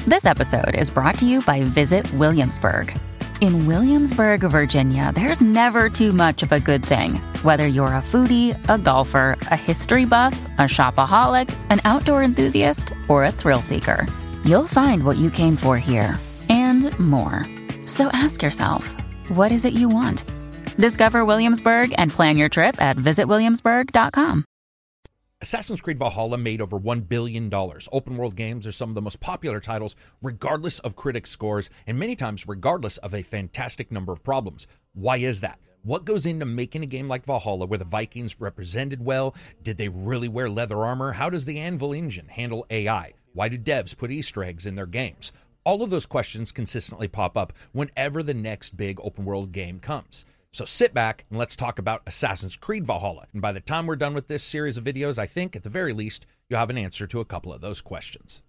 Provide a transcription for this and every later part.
This episode is brought to you by Visit Williamsburg. In Williamsburg, Virginia, there's never too much of a good thing. Whether you're a foodie, a golfer, a history buff, a shopaholic, an outdoor enthusiast, or a thrill seeker, you'll find what you came for here and more. So ask yourself, what is it you want? Discover Williamsburg and plan your trip at visitwilliamsburg.com. Assassin's Creed Valhalla made over $1 billion. Open world games are some of the most popular titles, regardless of critics' scores, and many times regardless of a fantastic number of problems. Why is that? What goes into making a game like Valhalla where the Vikings represented well? Did they really wear leather armor? How does the Anvil engine handle AI? Why do devs put Easter eggs in their games? All of those questions consistently pop up whenever the next big open world game comes. So sit back and let's talk about Assassin's Creed Valhalla. And by the time we're done with this series of videos, I think at the very least, you'll have an answer to a couple of those questions.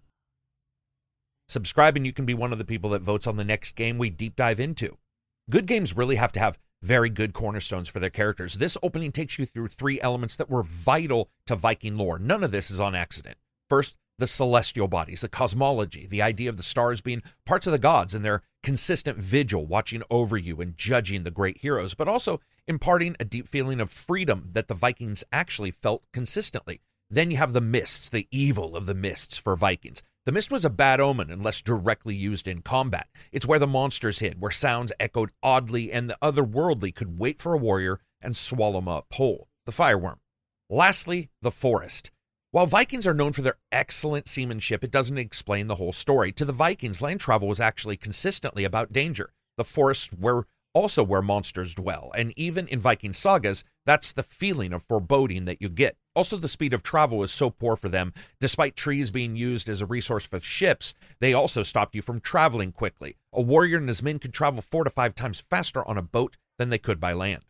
Subscribe and you can be one of the people that votes on the next game we deep dive into. Good games really have to have very good cornerstones for their characters. This opening takes you through three elements that were vital to Viking lore. None of this is on accident. First, the celestial bodies, the cosmology, the idea of the stars being parts of the gods and their consistent vigil watching over you and judging the great heroes, but also imparting a deep feeling of freedom that the Vikings actually felt consistently. Then you have the mists, the evil of the mists for Vikings. The mist was a bad omen unless directly used in combat. It's where the monsters hid, where sounds echoed oddly and the otherworldly could wait for a warrior and swallow them up whole. The fireworm. Lastly, the forest. While Vikings are known for their excellent seamanship, it doesn't explain the whole story. To the Vikings, land travel was actually consistently about danger. The forests were also where monsters dwell, and even in Viking sagas, that's the feeling of foreboding that you get. Also, the speed of travel was so poor for them. Despite trees being used as a resource for ships, they also stopped you from traveling quickly. A warrior and his men could travel 4 to 5 times faster on a boat than they could by land.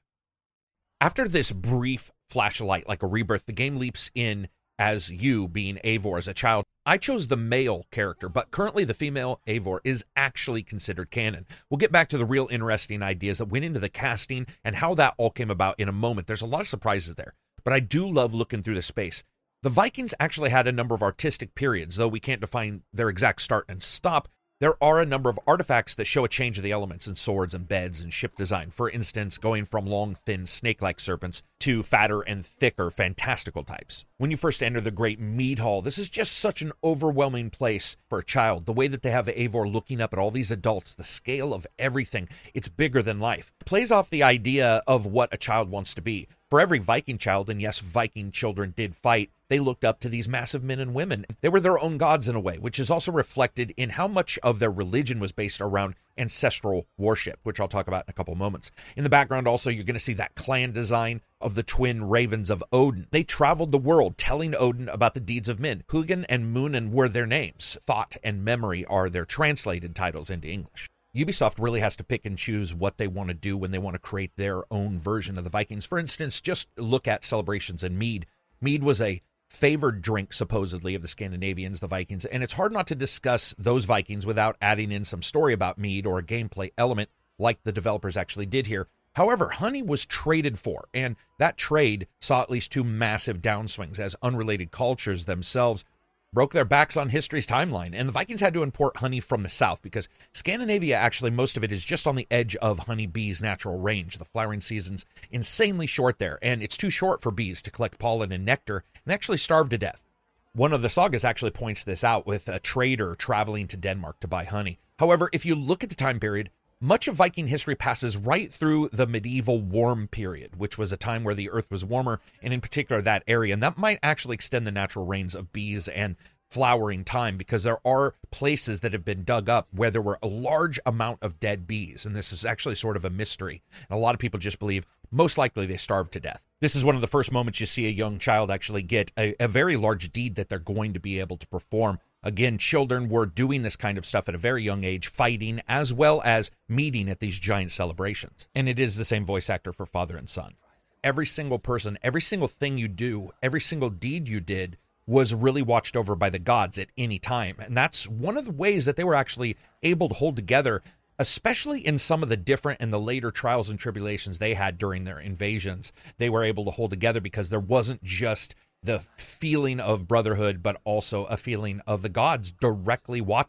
After this brief flash of light, like a rebirth, the game leaps in as you, being Eivor as a child. I chose the male character, but currently the female Eivor is actually considered canon. We'll get back to the real interesting ideas that went into the casting and how that all came about in a moment. There's a lot of surprises there, but I do love looking through the space. The Vikings actually had a number of artistic periods, though we can't define their exact start and stop. There are a number of artifacts that show a change of the elements in swords and beds and ship design. For instance, going from long, thin, snake-like serpents to fatter and thicker, fantastical types. When you first enter the Great Mead Hall, this is just such an overwhelming place for a child. The way that they have Eivor looking up at all these adults, the scale of everything, it's bigger than life. It plays off the idea of what a child wants to be. For every Viking child, and yes, Viking children did fight, they looked up to these massive men and women. They were their own gods in a way, which is also reflected in how much of their religion was based around ancestral worship, which I'll talk about in a couple moments. In the background also, you're going to see that clan design of the twin ravens of Odin. They traveled the world telling Odin about the deeds of men. Hugin and Munin were their names. Thought and memory are their translated titles into English. Ubisoft really has to pick and choose what they want to do when they want to create their own version of the Vikings. For instance, just look at celebrations in mead. Mead was a favored drink, supposedly, of the Scandinavians, the Vikings, and it's hard not to discuss those Vikings without adding in some story about mead or a gameplay element like the developers actually did here. However, honey was traded for, and that trade saw at least 2 massive downswings as unrelated cultures themselves broke their backs on history's timeline, and the Vikings had to import honey from the south because Scandinavia, actually, most of it is just on the edge of honeybees' natural range. The flowering season's insanely short there, and it's too short for bees to collect pollen and nectar and actually starve to death. One of the sagas actually points this out with a trader traveling to Denmark to buy honey. However, if you look at the time period, much of Viking history passes right through the medieval warm period, which was a time where the earth was warmer, and in particular that area. And that might actually extend the natural reigns of bees and flowering time, because there are places that have been dug up where there were a large amount of dead bees. And this is actually sort of a mystery. And a lot of people just believe most likely they starved to death. This is one of the first moments you see a young child actually get a very large deed that they're going to be able to perform. Again, children were doing this kind of stuff at a very young age, fighting as well as meeting at these giant celebrations. And it is the same voice actor for father and son. Every single person, every single thing you do, every single deed you did was really watched over by the gods at any time. And that's one of the ways that they were actually able to hold together, especially in some of the different and the later trials and tribulations they had during their invasions. They were able to hold together because there wasn't just the feeling of brotherhood, but also a feeling of the gods directly watching.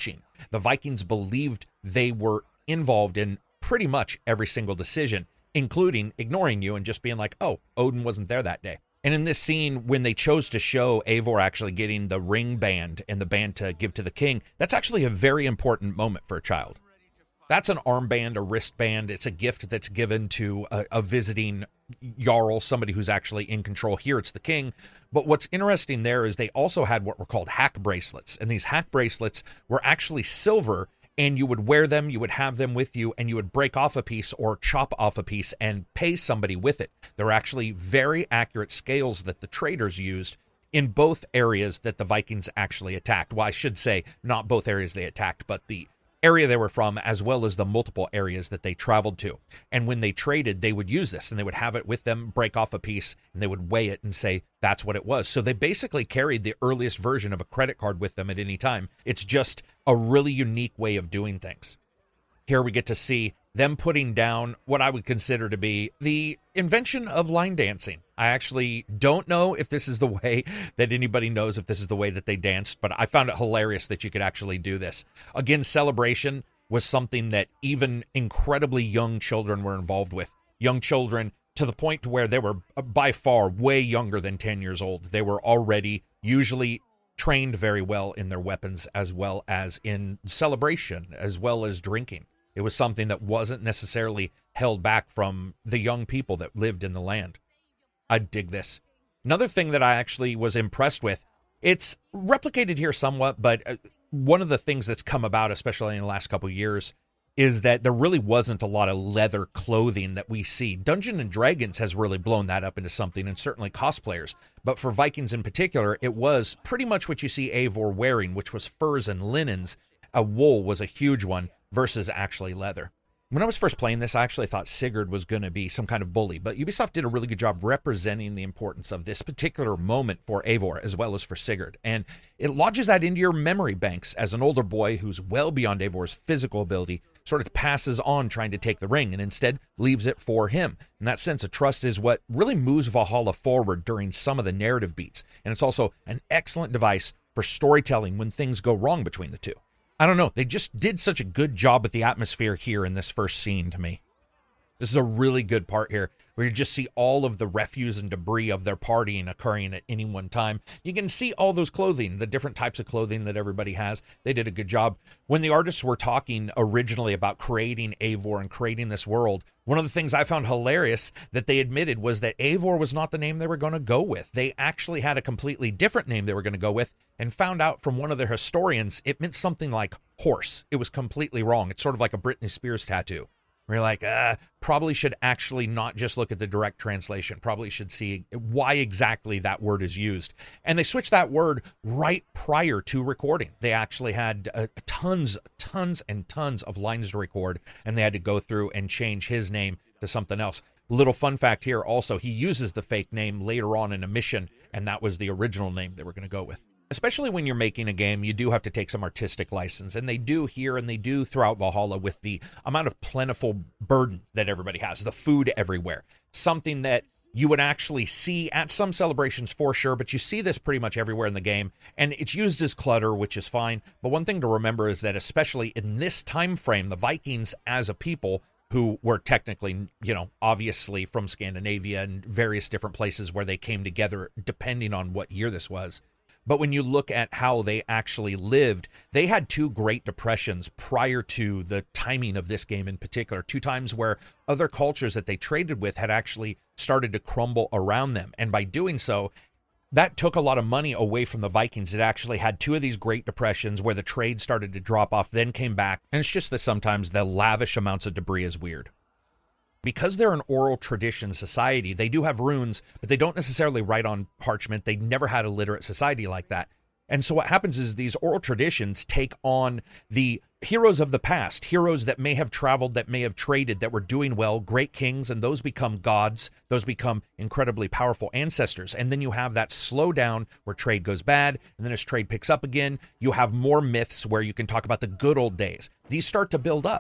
The Vikings believed they were involved in pretty much every single decision, including ignoring you and just being like, oh, Odin wasn't there that day. And in this scene, when they chose to show Eivor actually getting the ring band and the band to give to the king, that's actually a very important moment for a child. That's an armband, a wristband. It's a gift that's given to a visiting Jarl, somebody who's actually in control. Here it's the king. But what's interesting there is they also had what were called hack bracelets. And these hack bracelets were actually silver, and you would wear them, you would have them with you, and you would break off a piece or chop off a piece and pay somebody with it. There were actually very accurate scales that the traders used in both areas that the Vikings actually attacked. Well, I should say not both areas they attacked, but the area they were from, as well as the multiple areas that they traveled to. And when they traded, they would use this, and they would have it with them, break off a piece, and they would weigh it and say that's what it was. So they basically carried the earliest version of a credit card with them at any time. It's just a really unique way of doing things. Here we get to see them putting down what I would consider to be the invention of line dancing. I actually don't know if this is the way that anybody knows if this is the way that they danced, but I found it hilarious that you could actually do this. Again, celebration was something that even incredibly young children were involved with. Young children to the point to where they were by far way younger than 10 years old. They were already usually trained very well in their weapons, as well as in celebration, as well as drinking. It was something that wasn't necessarily held back from the young people that lived in the land. I dig this. Another thing that I actually was impressed with, it's replicated here somewhat, but one of the things that's come about, especially in the last couple of years, is that there really wasn't a lot of leather clothing that we see. Dungeons & Dragons has really blown that up into something, and certainly cosplayers. But for Vikings in particular, it was pretty much what you see Eivor wearing, which was furs and linens. Wool was a huge one versus actually leather. When I was first playing this, I actually thought Sigurd was going to be some kind of bully, but Ubisoft did a really good job representing the importance of this particular moment for Eivor as well as for Sigurd. And it lodges that into your memory banks as an older boy who's well beyond Eivor's physical ability sort of passes on trying to take the ring and instead leaves it for him. And that sense of trust is what really moves Valhalla forward during some of the narrative beats. And it's also an excellent device for storytelling when things go wrong between the two. I don't know. They just did such a good job with the atmosphere here in this first scene to me. This is a really good part here where you just see all of the refuse and debris of their partying occurring at any one time. You can see all those clothing, the different types of clothing that everybody has. They did a good job. When the artists were talking originally about creating Eivor and creating this world, one of the things I found hilarious that they admitted was that Eivor was not the name they were going to go with. They actually had a completely different name they were going to go with, and found out from one of their historians it meant something like horse. It was completely wrong. It's sort of like a Britney Spears tattoo. Where you're like, probably should actually not just look at the direct translation. Probably should see why exactly that word is used. And they switched that word right prior to recording. They actually had tons and tons of lines to record, and they had to go through and change his name to something else. Little fun fact here also, he uses the fake name later on in a mission, and that was the original name they were going to go with. Especially when you're making a game, you do have to take some artistic license, and they do here and they do throughout Valhalla with the amount of plentiful burden that everybody has, the food everywhere, something that you would actually see at some celebrations for sure, but you see this pretty much everywhere in the game, and it's used as clutter, which is fine. But one thing to remember is that especially in this time frame, the Vikings as a people who were technically, obviously from Scandinavia and various different places where they came together, depending on what year this was. But when you look at how they actually lived, they had two Great Depressions prior to the timing of this game in particular. Two times where other cultures that they traded with had actually started to crumble around them. And by doing so, that took a lot of money away from the Vikings. It actually had two of these Great Depressions where the trade started to drop off, then came back. And it's just that sometimes the lavish amounts of debris is weird. Because they're an oral tradition society, they do have runes, but they don't necessarily write on parchment. They never had a literate society like that. And so what happens is these oral traditions take on the heroes of the past, heroes that may have traveled, that may have traded, that were doing well, great kings, and those become gods. Those become incredibly powerful ancestors. And then you have that slowdown where trade goes bad, and then as trade picks up again, you have more myths where you can talk about the good old days. These start to build up.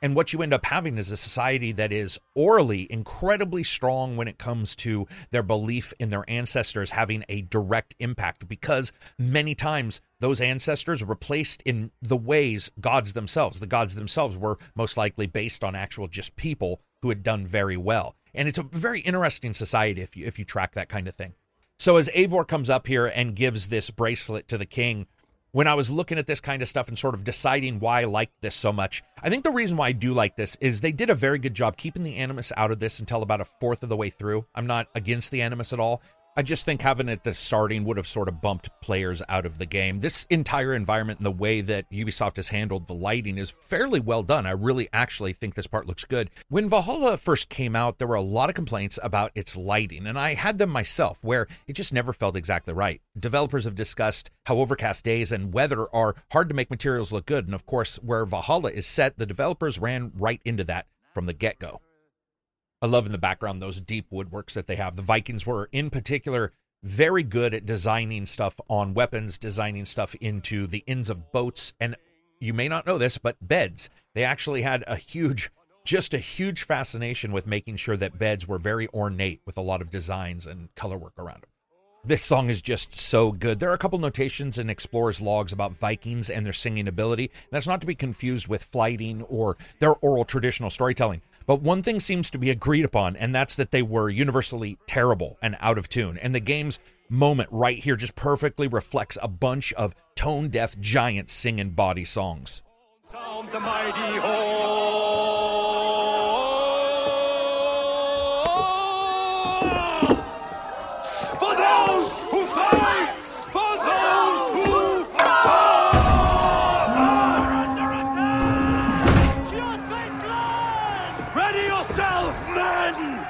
And what you end up having is a society that is orally incredibly strong when it comes to their belief in their ancestors having a direct impact, because many times those ancestors were placed in the ways gods themselves. The gods themselves were most likely based on actual just people who had done very well. And it's a very interesting society if you track that kind of thing. So as Eivor comes up here and gives this bracelet to the king, when I was looking at this kind of stuff and sort of deciding why I liked this so much, I think the reason why I do like this is they did a very good job keeping the Animus out of this until about a fourth of the way through. I'm not against the Animus at all. I just think having it at the starting would have sort of bumped players out of the game. This entire environment and the way that Ubisoft has handled the lighting is fairly well done. I really actually think this part looks good. When Valhalla first came out, there were a lot of complaints about its lighting, and I had them myself, where it just never felt exactly right. Developers have discussed how overcast days and weather are hard to make materials look good, and of course, where Valhalla is set, the developers ran right into that from the get-go. I love in the background those deep woodworks that they have. The Vikings were, in particular, very good at designing stuff on weapons, designing stuff into the ends of boats, and you may not know this, but beds. They actually had a huge fascination with making sure that beds were very ornate with a lot of designs and color work around them. This song is just so good. There are a couple notations in Explorer's logs about Vikings and their singing ability. That's not to be confused with flighting or their oral traditional storytelling. But one thing seems to be agreed upon, and that's that they were universally terrible and out of tune. And the game's moment right here just perfectly reflects a bunch of tone-deaf giants singing bawdy songs. Sound the mighty horn. For those who fight! For those who fight! Under attack! Kjotve's clan! Ready yourself, men!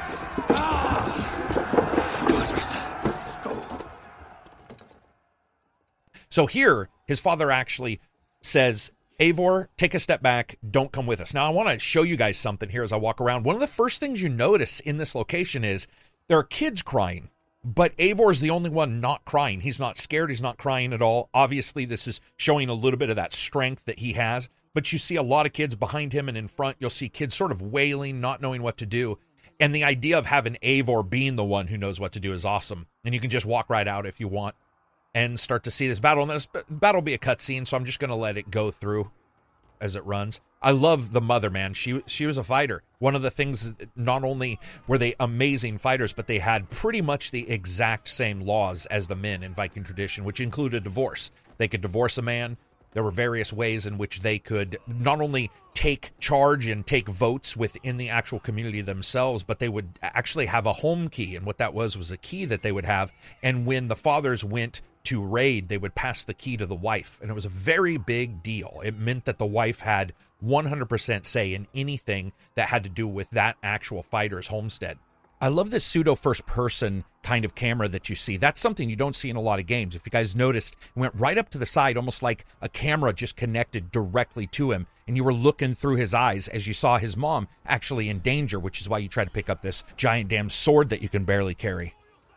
So here, his father actually says, Eivor, take a step back, don't come with us. Now, I want to show you guys something here as I walk around. One of the first things you notice in this location is there are kids crying, but Eivor is the only one not crying. He's not scared. He's not crying at all. Obviously, this is showing a little bit of that strength that he has, but you see a lot of kids behind him, and in front, you'll see kids sort of wailing, not knowing what to do. And the idea of having Eivor being the one who knows what to do is awesome. And you can just walk right out if you want and start to see this battle. And this battle will be a cutscene, so I'm just going to let it go through as it runs. I love the mother, man. She was a fighter. One of the things, not only were they amazing fighters, but they had pretty much the exact same laws as the men in Viking tradition, which included divorce. They could divorce a man. There were various ways in which they could not only take charge and take votes within the actual community themselves, but they would actually have a home key. And what that was a key that they would have. And when the fathers went to raid, they would pass the key to the wife. And it was a very big deal. It meant that the wife had 100% say in anything that had to do with that actual fighter's homestead. I love this pseudo first person kind of camera that you see. That's something you don't see in a lot of games. If you guys noticed, it went right up to the side, almost like a camera just connected directly to him. And you were looking through his eyes as you saw his mom actually in danger, which is why you try to pick up this giant damn sword that you can barely carry.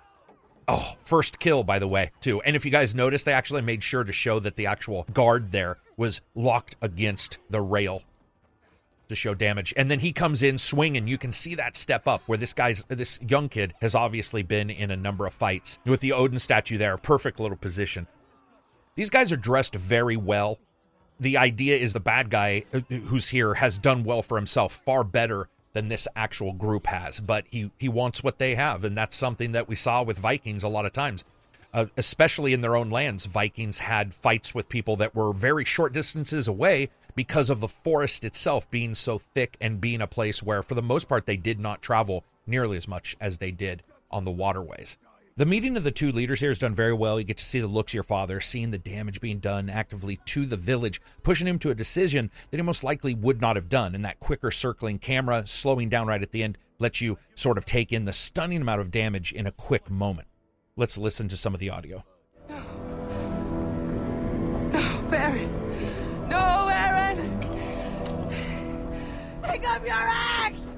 Oh, first kill, by the way, too. And if you guys notice, they actually made sure to show that the actual guard there was locked against the rail to show damage. And then he comes in swinging. You can see that step up where this young kid has obviously been in a number of fights. With the Odin statue there, perfect little position. These guys are dressed very well. The idea is the bad guy who's here has done well for himself, far better than this actual group has. But he wants what they have, and that's something that we saw with Vikings a lot of times. Especially in their own lands, Vikings had fights with people that were very short distances away because of the forest itself being so thick and being a place where, for the most part, they did not travel nearly as much as they did on the waterways. The meeting of the two leaders here is done very well. You get to see the looks of your father, seeing the damage being done actively to the village, pushing him to a decision that he most likely would not have done. And that quicker circling camera, slowing down right at the end, lets you sort of take in the stunning amount of damage in a quick moment. Let's listen to some of the audio. No, Farron! No, Aaron! Pick up your axe!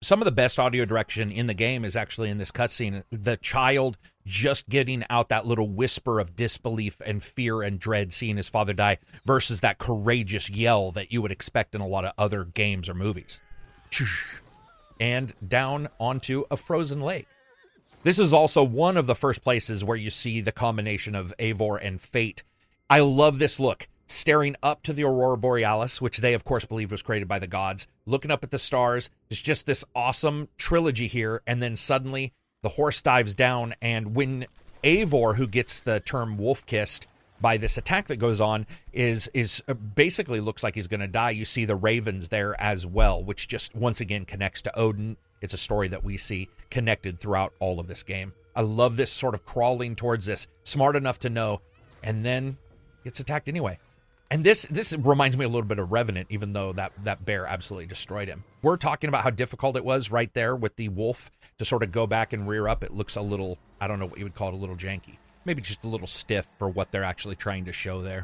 some of the best audio direction in the game is actually in this cutscene. The child just getting out that little whisper of disbelief and fear and dread seeing his father die versus that courageous yell that you would expect in a lot of other games or movies. And down onto a frozen lake. This is also one of the first places where you see the combination of Eivor and Fate. I love this look. Staring up to the Aurora Borealis, which they, of course, believed was created by the gods. Looking up at the stars. It's just this awesome trilogy here. And then suddenly the horse dives down. And when Eivor, who gets the term wolf-kissed by this attack that goes on, is basically looks like he's going to die, you see the ravens there as well, which just once again connects to Odin. It's a story that we see connected throughout all of this game. I love this sort of crawling towards this, smart enough to know, and then gets attacked anyway. And this reminds me a little bit of Revenant, even though that bear absolutely destroyed him. We're talking about how difficult it was right there with the wolf to sort of go back and rear up. It looks a little, I don't know what you would call it, a little janky. Maybe just a little stiff for what they're actually trying to show there.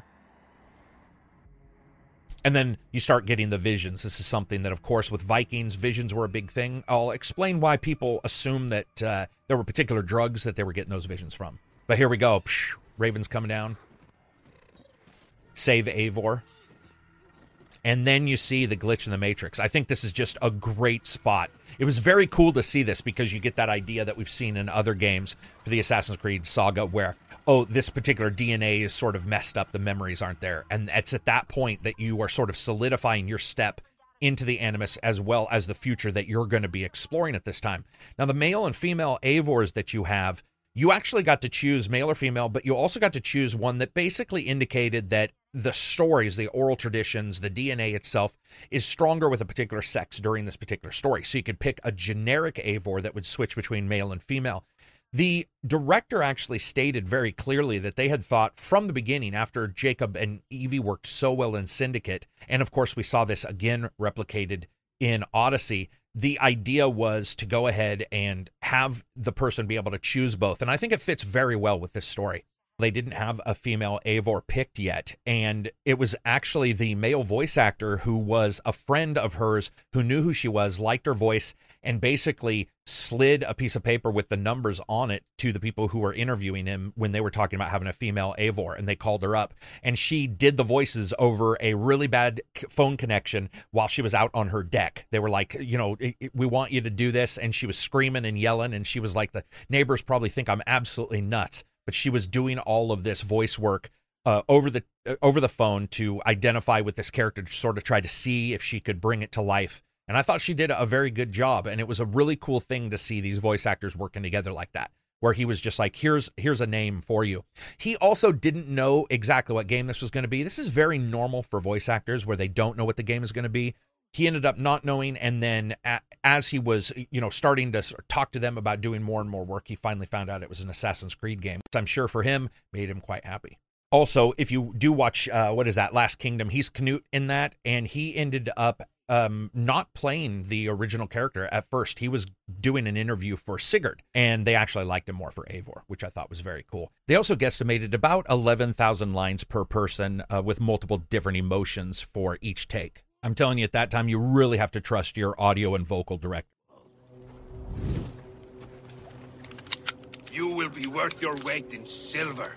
And then you start getting the visions. This is something that, of course, with Vikings, visions were a big thing. I'll explain why people assume that there were particular drugs that they were getting those visions from. But here we go. Psh, ravens coming down. Save Eivor. And then you see the glitch in the Matrix. I think this is just a great spot. It was very cool to see this because you get that idea that we've seen in other games for the Assassin's Creed saga where, oh, this particular DNA is sort of messed up. The memories aren't there. And it's at that point that you are sort of solidifying your step into the Animus as well as the future that you're going to be exploring at this time. Now, the male and female Eivors that you have, you actually got to choose male or female, but you also got to choose one that basically indicated that the stories, the oral traditions, the DNA itself is stronger with a particular sex during this particular story. So you could pick a generic Eivor that would switch between male and female. The director actually stated very clearly that they had thought from the beginning, after Jacob and Evie worked so well in Syndicate, and of course we saw this again replicated in Odyssey, the idea was to go ahead and have the person be able to choose both. And I think it fits very well with this story. They didn't have a female Eivor picked yet, and it was actually the male voice actor who was a friend of hers who knew who she was, liked her voice, and basically slid a piece of paper with the numbers on it to the people who were interviewing him when they were talking about having a female Eivor, and they called her up, and she did the voices over a really bad phone connection while she was out on her deck. They were like, you know, we want you to do this, and she was screaming and yelling, and she was like, the neighbors probably think I'm absolutely nuts. But she was doing all of this voice work over the phone to identify with this character, to sort of try to see if she could bring it to life. And I thought she did a very good job. And it was a really cool thing to see these voice actors working together like that, where he was just like, here's a name for you. He also didn't know exactly what game this was going to be. This is very normal for voice actors where they don't know what the game is going to be. He ended up not knowing, and then as he was, you know, starting to talk to them about doing more and more work, he finally found out it was an Assassin's Creed game, which I'm sure for him made him quite happy. Also, if you do watch, Last Kingdom, he's Canute in that, and he ended up not playing the original character at first. He was doing an interview for Sigurd, and they actually liked him more for Eivor, which I thought was very cool. They also guesstimated about 11,000 lines per person with multiple different emotions for each take. I'm telling you, at that time, you really have to trust your audio and vocal director. You will be worth your weight in silver.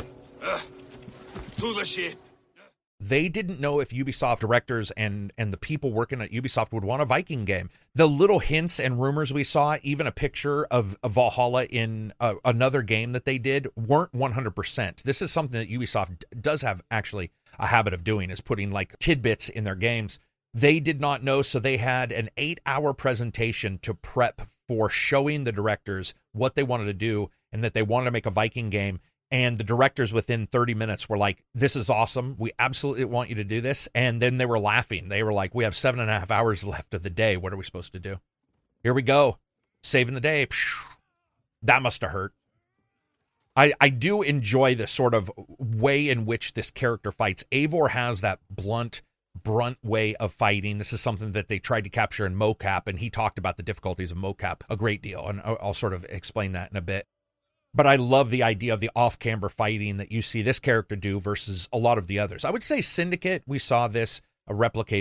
To the ship. They didn't know if Ubisoft directors and the people working at Ubisoft would want a Viking game. The little hints and rumors we saw, even a picture of Valhalla in another game that they did, weren't 100%. This is something that Ubisoft does have actually a habit of doing, is putting like tidbits in their games. They did not know, so they had an 8-hour presentation to prep for showing the directors what they wanted to do and that they wanted to make a Viking game. And the directors within 30 minutes were like, this is awesome. We absolutely want you to do this. And then they were laughing. They were like, we have 7.5 hours left of the day. What are we supposed to do? Here we go. Saving the day. That must have hurt. I do enjoy the sort of way in which this character fights. Eivor has that brunt way of fighting. This is something that they tried to capture in mocap, and he talked about the difficulties of mocap a great deal. And I'll sort of explain that in a bit. But I love the idea of the off-camber fighting that you see this character do versus a lot of the others. I would say Syndicate, we saw this replicated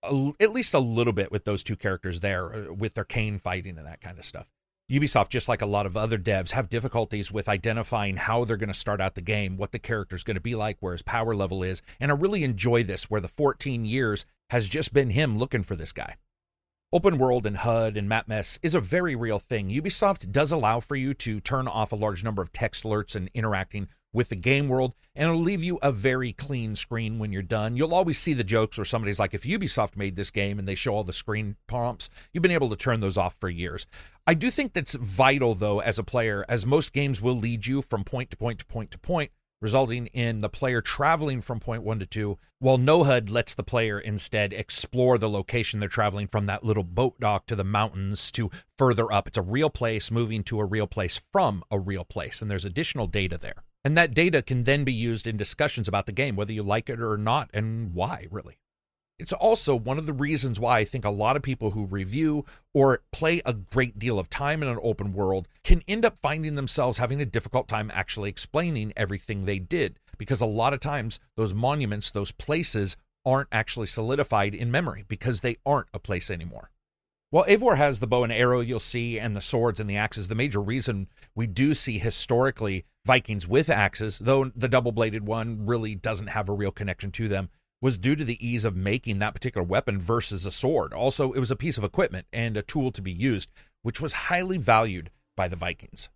at least a little bit with those two characters there, with their cane fighting and that kind of stuff. Ubisoft, just like a lot of other devs, have difficulties with identifying how they're going to start out the game, what the character's going to be like, where his power level is, and I really enjoy this, where the 14 years has just been him looking for this guy. Open world and HUD and map mess is a very real thing. Ubisoft does allow for you to turn off a large number of text alerts and interacting with the game world, and it'll leave you a very clean screen when you're done. You'll always see the jokes where somebody's like, if Ubisoft made this game and they show all the screen prompts, you've been able to turn those off for years. I do think that's vital, though, as a player, as most games will lead you from point to point to point to point, resulting in the player traveling from point 1 to 2, while no HUD lets the player instead explore the location they're traveling from, that little boat dock to the mountains to further up. It's a real place moving to a real place from a real place, and there's additional data there. And that data can then be used in discussions about the game, whether you like it or not, and why, really. It's also one of the reasons why I think a lot of people who review or play a great deal of time in an open world can end up finding themselves having a difficult time actually explaining everything they did, because a lot of times those monuments, those places, aren't actually solidified in memory because they aren't a place anymore. While Eivor has the bow and arrow you'll see, and the swords and the axes, the major reason we do see historically Vikings with axes, though the double-bladed one really doesn't have a real connection to them, was due to the ease of making that particular weapon versus a sword. Also, it was a piece of equipment and a tool to be used, which was highly valued by the Vikings.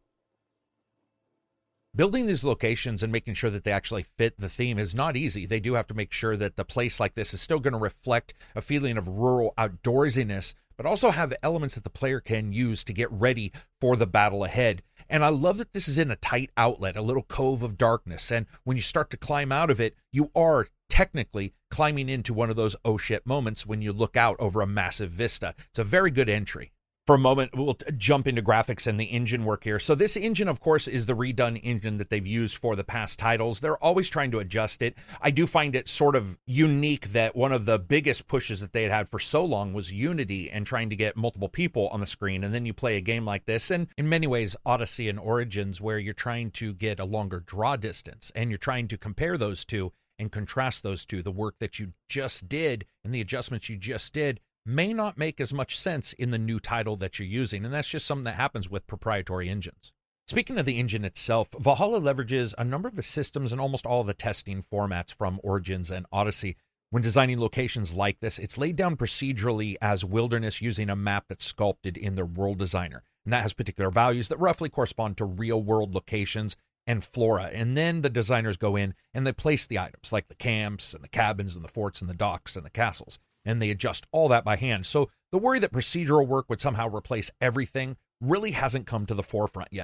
Building these locations and making sure that they actually fit the theme is not easy. They do have to make sure that the place like this is still going to reflect a feeling of rural outdoorsiness, but also have elements that the player can use to get ready for the battle ahead. And I love that this is in a tight outlet, a little cove of darkness, and when you start to climb out of it, you are technically climbing into one of those oh shit moments when you look out over a massive vista. It's a very good entry. For a moment, we'll jump into graphics and the engine work here. So this engine, of course, is the redone engine that they've used for the past titles. They're always trying to adjust it. I do find it sort of unique that one of the biggest pushes that they had for so long was Unity and trying to get multiple people on the screen. And then you play a game like this, and in many ways, Odyssey and Origins, where you're trying to get a longer draw distance and you're trying to compare those two and contrast those two. The work that you just did and the adjustments you just did may not make as much sense in the new title that you're using, and that's just something that happens with proprietary engines. Speaking of the engine itself, Valhalla leverages a number of the systems and almost all of the testing formats from Origins and Odyssey. When designing locations like this, it's laid down procedurally as wilderness using a map that's sculpted in their world designer, and that has particular values that roughly correspond to real-world locations and flora, and then the designers go in and they place the items, like the camps and the cabins and the forts and the docks and the castles, and they adjust all that by hand. So the worry that procedural work would somehow replace everything really hasn't come to the forefront yet.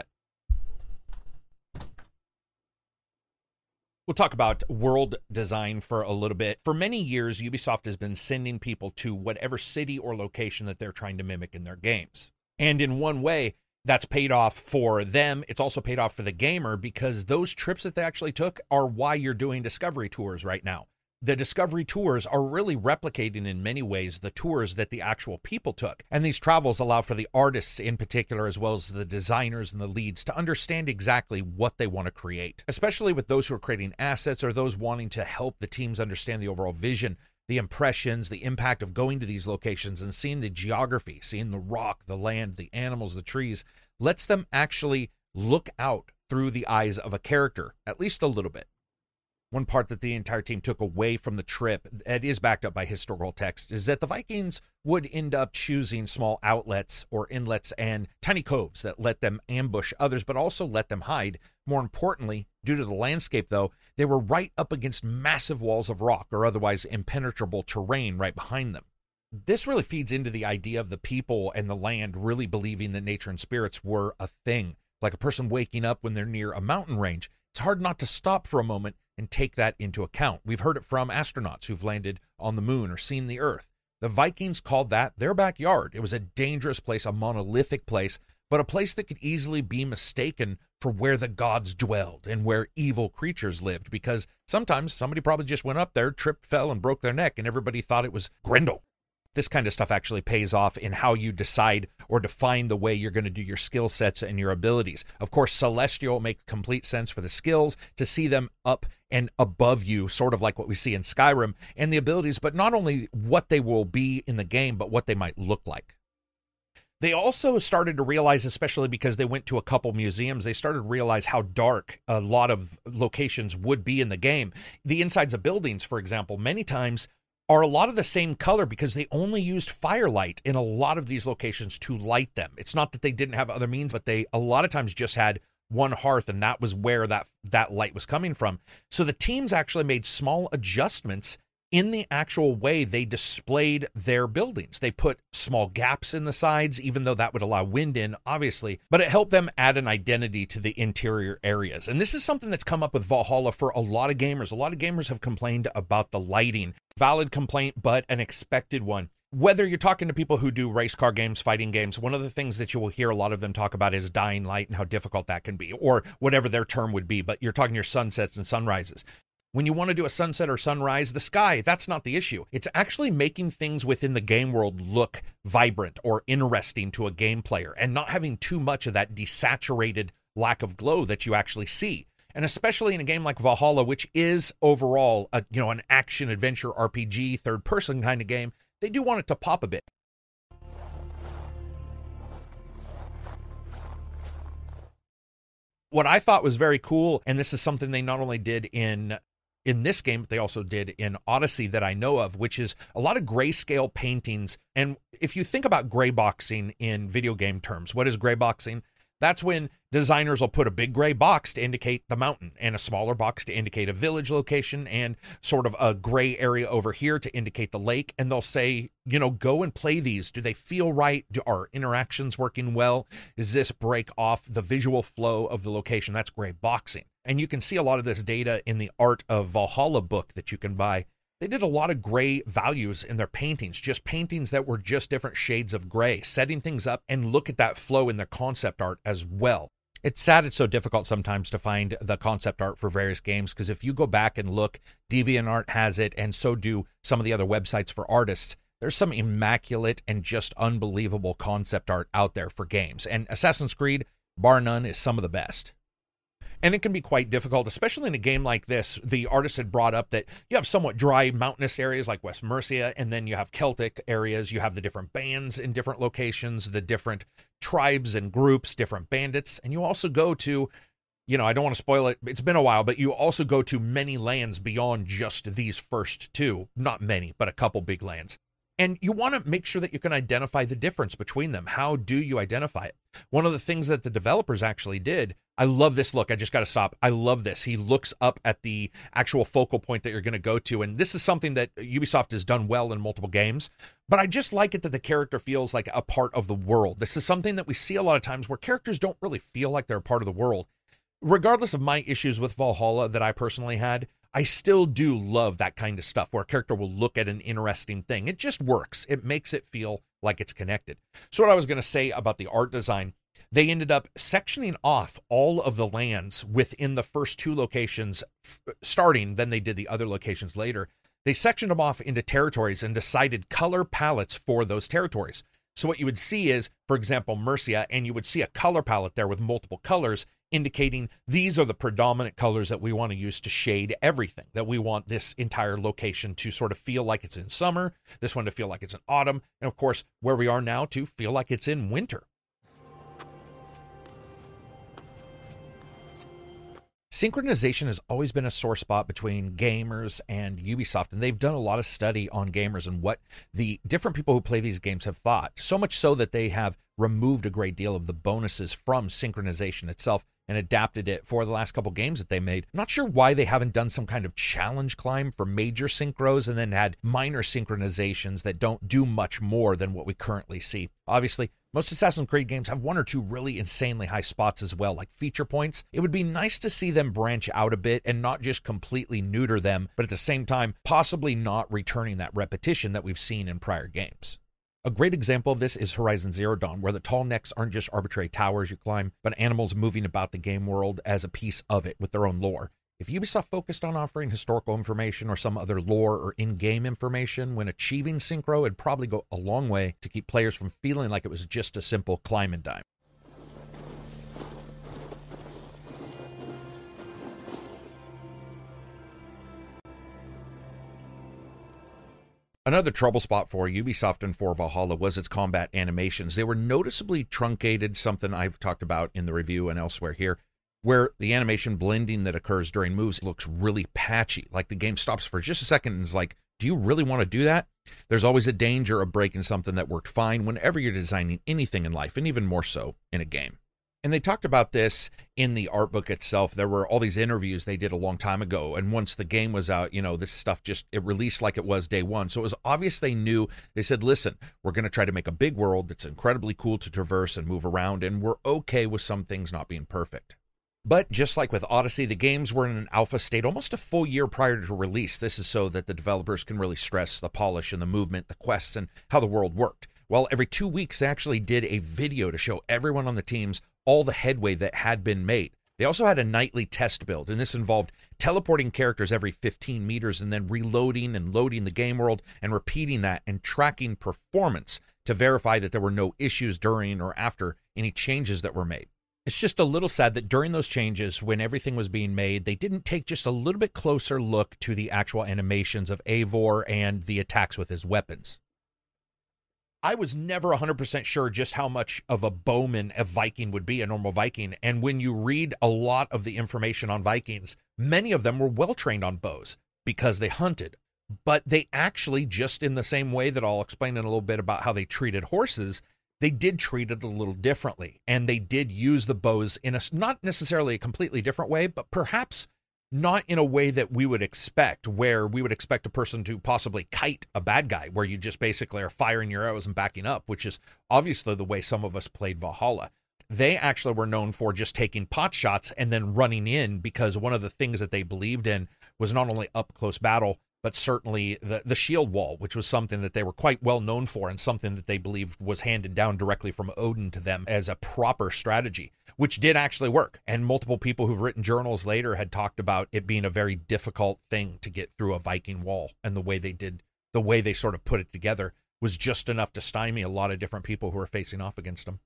We'll talk about world design for a little bit. For many years, Ubisoft has been sending people to whatever city or location that they're trying to mimic in their games. And in one way, that's paid off for them. It's also paid off for the gamer, because those trips that they actually took are why you're doing discovery tours right now. The discovery tours are really replicating in many ways the tours that the actual people took. And these travels allow for the artists in particular, as well as the designers and the leads, to understand exactly what they want to create, especially with those who are creating assets or those wanting to help the teams understand the overall vision, the impressions, the impact of going to these locations and seeing the geography, seeing the rock, the land, the animals, the trees, lets them actually look out through the eyes of a character, at least a little bit. One part that the entire team took away from the trip, that is backed up by historical text, is that the Vikings would end up choosing small outlets or inlets and tiny coves that let them ambush others, but also let them hide. More importantly, due to the landscape, though, they were right up against massive walls of rock or otherwise impenetrable terrain right behind them. This really feeds into the idea of the people and the land really believing that nature and spirits were a thing. Like a person waking up when they're near a mountain range, it's hard not to stop for a moment and take that into account. We've heard it from astronauts who've landed on the moon or seen the Earth. The Vikings called that their backyard. It was a dangerous place, a monolithic place, but a place that could easily be mistaken for where the gods dwelled and where evil creatures lived, because sometimes somebody probably just went up there, tripped, fell, and broke their neck, and everybody thought it was Grendel. this kind of stuff actually pays off in how you decide or define the way you're going to do your skill sets and your abilities. Of course, Celestial makes complete sense for the skills, to see them up and above you, sort of like what we see in Skyrim, and the abilities, but not only what they will be in the game, but what they might look like. They also started to realize, especially because they went to a couple museums, they started to realize how dark a lot of locations would be in the game. The insides of buildings, for example, many times are a lot of the same color because they only used firelight in a lot of these locations to light them. It's not that they didn't have other means, but they a lot of times just had one hearth, and that was where that light was coming from. So the teams actually made small adjustments in the actual way they displayed their buildings. They put small gaps in the sides, even though that would allow wind in, obviously, but it helped them add an identity to the interior areas. And this is something that's come up with Valhalla for a lot of gamers. A lot of gamers have complained about the lighting. Valid complaint, but an expected one. Whether you're talking to people who do race car games, fighting games, one of the things that you will hear a lot of them talk about is dying light and how difficult that can be, or whatever their term would be, but you're talking your sunsets and sunrises. When you want to do a sunset or sunrise, the sky, that's not the issue. It's actually making things within the game world look vibrant or interesting to a game player and not having too much of that desaturated lack of glow that you actually see. And especially in a game like Valhalla, which is overall an action adventure RPG, third person kind of game, they do want it to pop a bit. What I thought was very cool, and this is something they not only did in this game, but they also did in Odyssey that I know of, which is a lot of grayscale paintings. And if you think about gray boxing in video game terms, what is gray boxing? That's when designers will put a big gray box to indicate the mountain and a smaller box to indicate a village location and sort of a gray area over here to indicate the lake. And they'll say, go and play these. Do they feel right? Are interactions working well? Does this break off the visual flow of the location? That's gray boxing. And you can see a lot of this data in the Art of Valhalla book that you can buy. They did a lot of gray values in their paintings, just paintings that were just different shades of gray, setting things up, and look at that flow in their concept art as well. It's sad it's so difficult sometimes to find the concept art for various games, because if you go back and look, DeviantArt has it, and so do some of the other websites for artists. There's some immaculate and just unbelievable concept art out there for games, and Assassin's Creed, bar none, is some of the best. And it can be quite difficult, especially in a game like this. The artist had brought up that you have somewhat dry mountainous areas like West Mercia, and then you have Celtic areas. You have the different bands in different locations, the different tribes and groups, different bandits. And you also go to, I don't want to spoil it. It's been a while, but you also go to many lands beyond just these first two. Not many, but a couple big lands. And you want to make sure that you can identify the difference between them. How do you identify it? One of the things that the developers actually did, I love this look. I just got to stop. I love this. He looks up at the actual focal point that you're going to go to. And this is something that Ubisoft has done well in multiple games. But I just like it that the character feels like a part of the world. This is something that we see a lot of times where characters don't really feel like they're a part of the world. Regardless of my issues with Valhalla that I personally had, I still do love that kind of stuff where a character will look at an interesting thing. It just works. It makes it feel like it's connected. So what I was going to say about the art design, they ended up sectioning off all of the lands within the first two locations starting, then they did the other locations later. They sectioned them off into territories and decided color palettes for those territories. So what you would see is, for example, Mercia, and you would see a color palette there with multiple colors, indicating these are the predominant colors that we want to use to shade everything, that we want this entire location to sort of feel like it's in summer, this one to feel like it's in autumn, and of course, where we are now to feel like it's in winter. Synchronization has always been a sore spot between gamers and Ubisoft, and they've done a lot of study on gamers and what the different people who play these games have thought. So much so that they have removed a great deal of the bonuses from synchronization itself and adapted it for the last couple games that they made. I'm not sure why they haven't done some kind of challenge climb for major synchros and then had minor synchronizations that don't do much more than what we currently see. Obviously, most Assassin's Creed games have one or two really insanely high spots as well, like feature points. It would be nice to see them branch out a bit and not just completely neuter them, but at the same time, possibly not returning that repetition that we've seen in prior games. A great example of this is Horizon Zero Dawn, where the tall necks aren't just arbitrary towers you climb, but animals moving about the game world as a piece of it with their own lore. If Ubisoft focused on offering historical information or some other lore or in-game information when achieving synchro, it'd probably go a long way to keep players from feeling like it was just a simple climb and dime. Another trouble spot for Ubisoft and for Valhalla was its combat animations. They were noticeably truncated, something I've talked about in the review and elsewhere here, where the animation blending that occurs during moves looks really patchy. Like the game stops for just a second and is like, do you really want to do that? There's always a danger of breaking something that worked fine whenever you're designing anything in life, and even more so in a game. And they talked about this in the art book itself. There were all these interviews they did a long time ago. And once the game was out, this stuff it released like it was day one. So it was obvious they knew. They said, listen, we're going to try to make a big world that's incredibly cool to traverse and move around. And we're okay with some things not being perfect. But just like with Odyssey, the games were in an alpha state almost a full year prior to release. This is so that the developers can really stress the polish and the movement, the quests, and how the world worked. Well, every 2 weeks, they actually did a video to show everyone on the teams all the headway that had been made. They also had a nightly test build, and this involved teleporting characters every 15 meters and then reloading and loading the game world and repeating that and tracking performance to verify that there were no issues during or after any changes that were made. It's just a little sad that during those changes, when everything was being made, they didn't take just a little bit closer look to the actual animations of Eivor and the attacks with his weapons. I was never 100% sure just how much of a bowman a Viking would be, a normal Viking. And when you read a lot of the information on Vikings, many of them were well trained on bows because they hunted. But they actually, just in the same way that I'll explain in a little bit about how they treated horses, they did treat it a little differently. And they did use the bows in not necessarily a completely different way, but perhaps not in a way that we would expect, where we would expect a person to possibly kite a bad guy, where you just basically are firing your arrows and backing up, which is obviously the way some of us played Valhalla. They actually were known for just taking pot shots and then running in, because one of the things that they believed in was not only up close battle, but certainly the shield wall, which was something that they were quite well known for and something that they believed was handed down directly from Odin to them as a proper strategy, which did actually work. And multiple people who've written journals later had talked about it being a very difficult thing to get through a Viking wall. And the way they sort of put it together was just enough to stymie a lot of different people who were facing off against them.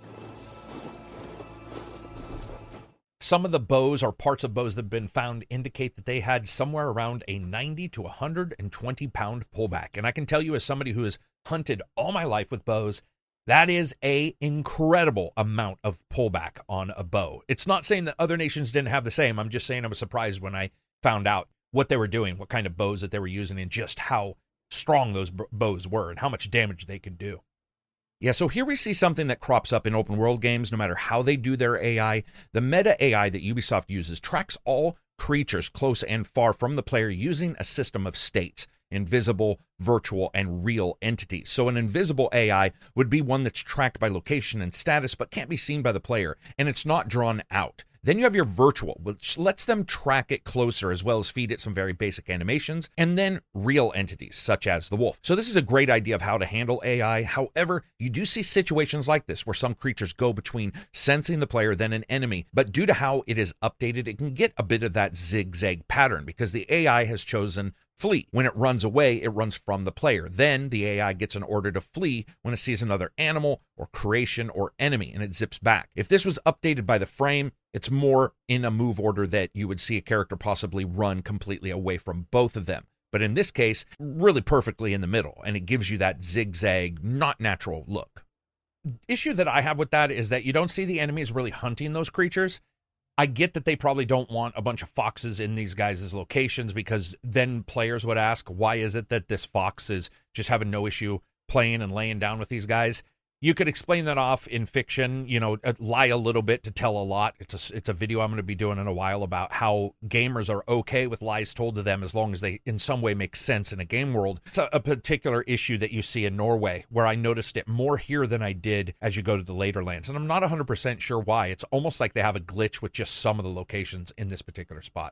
Some of the bows or parts of bows that have been found indicate that they had somewhere around a 90 to 120 pound pullback. And I can tell you, as somebody who has hunted all my life with bows, that is a incredible amount of pullback on a bow. It's not saying that other nations didn't have the same. I'm just saying I was surprised when I found out what they were doing, what kind of bows that they were using, and just how strong those bows were and how much damage they could do. Yeah, so here we see something that crops up in open world games no matter how they do their AI. The meta AI that Ubisoft uses tracks all creatures close and far from the player using a system of states: invisible, virtual, and real entities. So an invisible AI would be one that's tracked by location and status but can't be seen by the player, and it's not drawn out. Then you have your virtual, which lets them track it closer as well as feed it some very basic animations, and then real entities, such as the wolf. So this is a great idea of how to handle AI. However, you do see situations like this where some creatures go between sensing the player then an enemy, but due to how it is updated, it can get a bit of that zigzag pattern because the AI has chosen flee. When it runs away, it runs from the player. Then the AI gets an order to flee when it sees another animal or creation or enemy, and it zips back. If this was updated by the frame, it's more in a move order that you would see a character possibly run completely away from both of them. But in this case, really perfectly in the middle, and it gives you that zigzag, not natural look. Issue that I have with that is that you don't see the enemies really hunting those creatures. I get that they probably don't want a bunch of foxes in these guys' locations, because then players would ask, why is it that this fox is just having no issue playing and laying down with these guys? You could explain that off in fiction, lie a little bit to tell a lot. It's a video I'm going to be doing in a while about how gamers are okay with lies told to them as long as they in some way make sense in a game world. It's a particular issue that you see in Norway, where I noticed it more here than I did as you go to the later lands. And I'm not 100% sure why. It's almost like they have a glitch with just some of the locations in this particular spot.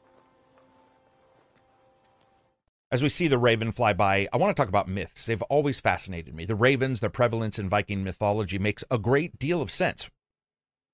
As we see the raven fly by, I want to talk about myths. They've always fascinated me. The ravens, their prevalence in Viking mythology makes a great deal of sense.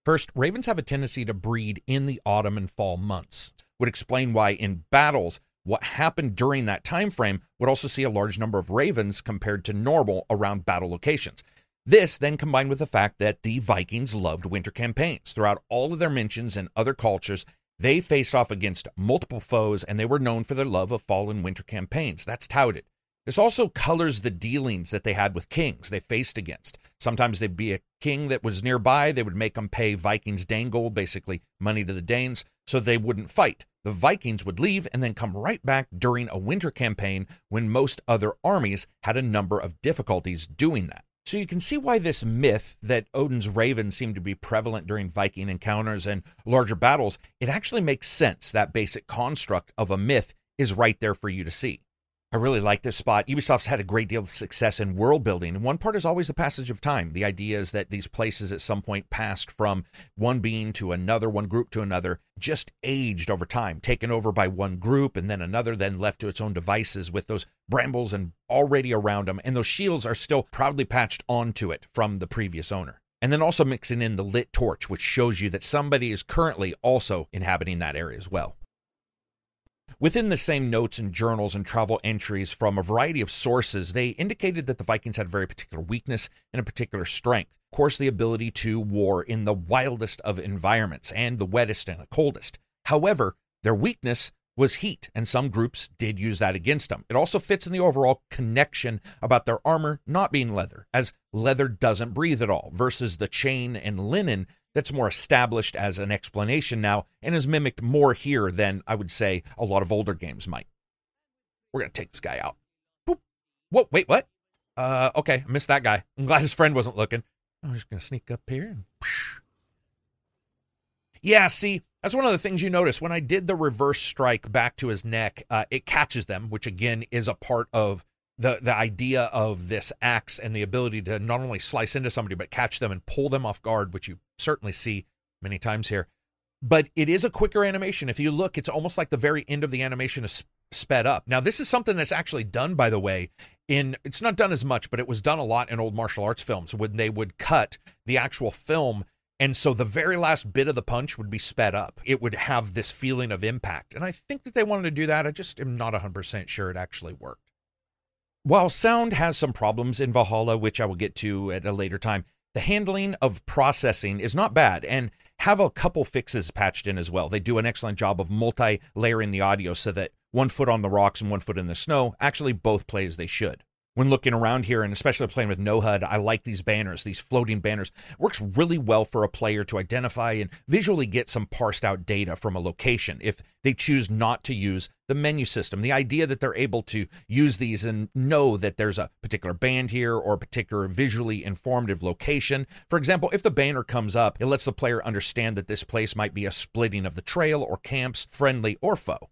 First, ravens have a tendency to breed in the autumn and fall months. Would explain why in battles, what happened during that time frame would also see a large number of ravens compared to normal around battle locations. This then combined with the fact that the Vikings loved winter campaigns. Throughout all of their mentions and other cultures, they faced off against multiple foes, and they were known for their love of fall and winter campaigns. That's touted. This also colors the dealings that they had with kings they faced against. Sometimes they'd be a king that was nearby. They would make them pay Vikings Dangold, basically money to the Danes, so they wouldn't fight. The Vikings would leave and then come right back during a winter campaign when most other armies had a number of difficulties doing that. So you can see why this myth that Odin's ravens seem to be prevalent during Viking encounters and larger battles, it actually makes sense. That basic construct of a myth is right there for you to see. I really like this spot. Ubisoft's had a great deal of success in world building, and one part is always the passage of time. The idea is that these places at some point passed from one being to another, one group to another, just aged over time, taken over by one group and then another, then left to its own devices with those brambles and already around them, and those shields are still proudly patched onto it from the previous owner. And then also mixing in the lit torch, which shows you that somebody is currently also inhabiting that area as well. Within the same notes and journals and travel entries from a variety of sources, they indicated that the Vikings had a very particular weakness and a particular strength. Of course, the ability to war in the wildest of environments and the wettest and the coldest. However, their weakness was heat, and some groups did use that against them. It also fits in the overall connection about their armor not being leather, as leather doesn't breathe at all, versus the chain and linen that's more established as an explanation now and is mimicked more here than I would say a lot of older games might. We're going to take this guy out. Boop. Whoa, wait, what? Okay, I missed that guy. I'm glad his friend wasn't looking. I'm just going to sneak up here. And yeah, see, that's one of the things you notice. When I did the reverse strike back to his neck, it catches them, which again is a part of the idea of this axe and the ability to not only slice into somebody, but catch them and pull them off guard, which you certainly see many times here. But it is a quicker animation. If you look, it's almost like the very end of the animation is sped up. Now, this is something that's actually done, by the way, it's not done as much, but it was done a lot in old martial arts films when they would cut the actual film. And so the very last bit of the punch would be sped up. It would have this feeling of impact. And I think that they wanted to do that. I just am not 100% sure it actually worked. While sound has some problems in Valhalla, which I will get to at a later time, the handling of processing is not bad and have a couple fixes patched in as well. They do an excellent job of multi-layering the audio so that 1 foot on the rocks and 1 foot in the snow actually both play as they should. When looking around here, and especially playing with no HUD, I like these banners, these floating banners. Works really well for a player to identify and visually get some parsed out data from a location if they choose not to use the menu system. The idea that they're able to use these and know that there's a particular band here or a particular visually informative location. For example, if the banner comes up, it lets the player understand that this place might be a splitting of the trail or camps, friendly or foe.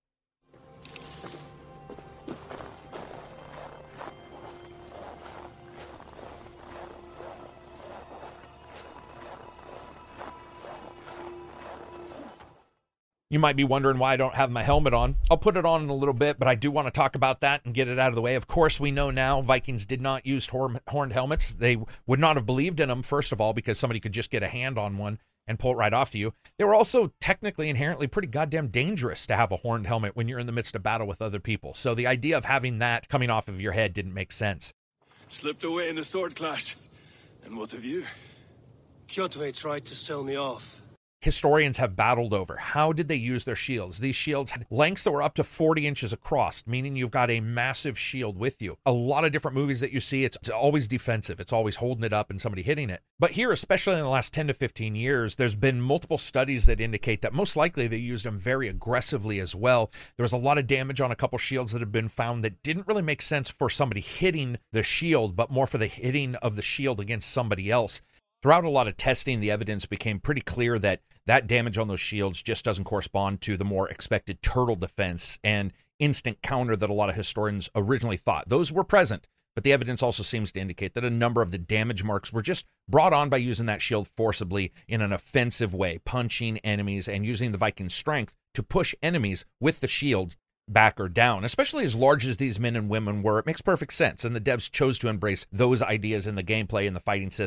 You might be wondering why I don't have my helmet on. I'll put it on in a little bit, but I do want to talk about that and get it out of the way. Of course, we know now Vikings did not use horned helmets. They would not have believed in them, first of all, because somebody could just get a hand on one and pull it right off to you. They were also technically inherently pretty goddamn dangerous to have a horned helmet when you're in the midst of battle with other people. So the idea of having that coming off of your head didn't make sense. Slipped away in a sword clash. And what of you? Kjotve tried to sell me off. Historians have battled over how did they use their shields. These shields had lengths that were up to 40 inches across, meaning you've got a massive shield with you. A lot of different movies that you see, it's always defensive. It's always holding it up and somebody hitting it. But here, especially in the last 10 to 15 years, there's been multiple studies that indicate that most likely they used them very aggressively as well. There was a lot of damage on a couple shields that have been found that didn't really make sense for somebody hitting the shield, but more for the hitting of the shield against somebody else. Throughout a lot of testing, the evidence became pretty clear that damage on those shields just doesn't correspond to the more expected turtle defense and instant counter that a lot of historians originally thought. Those were present, but the evidence also seems to indicate that a number of the damage marks were just brought on by using that shield forcibly in an offensive way, punching enemies and using the Viking strength to push enemies with the shields back or down. Especially as large as these men and women were, it makes perfect sense, and the devs chose to embrace those ideas in the gameplay and the fighting system.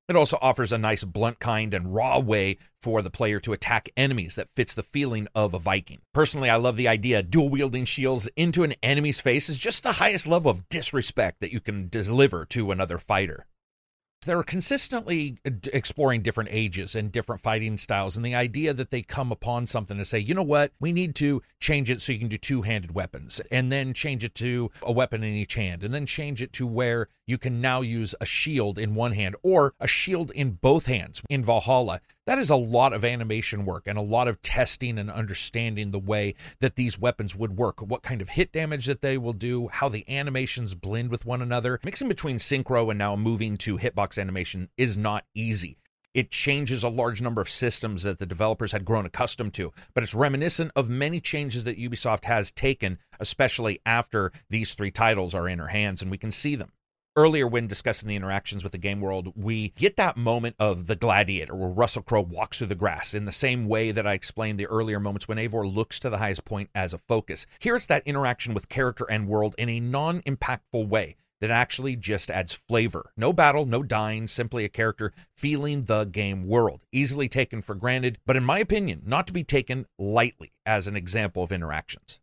It also offers a nice blunt, kind, and raw way for the player to attack enemies that fits the feeling of a Viking. Personally, I love the idea dual-wielding shields into an enemy's face is just the highest level of disrespect that you can deliver to another fighter. They're consistently exploring different ages and different fighting styles, and the idea that they come upon something to say, you know what, we need to change it so you can do two-handed weapons, and then change it to a weapon in each hand, and then change it to where you can now use a shield in one hand or a shield in both hands in Valhalla. That is a lot of animation work and a lot of testing and understanding the way that these weapons would work, what kind of hit damage that they will do, how the animations blend with one another. Mixing between synchro and now moving to hitbox animation is not easy. It changes a large number of systems that the developers had grown accustomed to, but it's reminiscent of many changes that Ubisoft has taken, especially after these three titles are in our hands and we can see them. Earlier, when discussing the interactions with the game world, we get that moment of the gladiator where Russell Crowe walks through the grass in the same way that I explained the earlier moments when Eivor looks to the highest point as a focus. Here it's that interaction with character and world in a non-impactful way that actually just adds flavor. No battle, no dying, simply a character feeling the game world. Easily taken for granted, but in my opinion, not to be taken lightly as an example of interactions.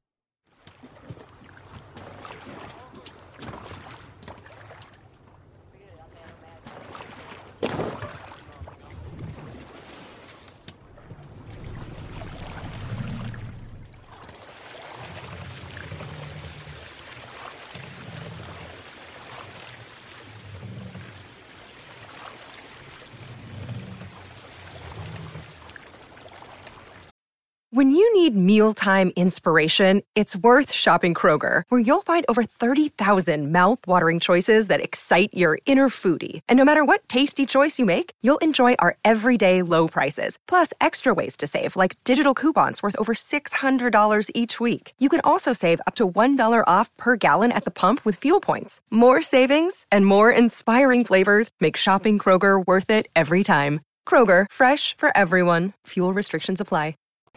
When you need mealtime inspiration, it's worth shopping Kroger, where you'll find over 30,000 mouth-watering choices that excite your inner foodie. And no matter what tasty choice you make, you'll enjoy our everyday low prices, plus extra ways to save, like digital coupons worth over $600 each week. You can also save up to $1 off per gallon at the pump with fuel points. More savings and more inspiring flavors make shopping Kroger worth it every time. Kroger, fresh for everyone. Fuel restrictions apply.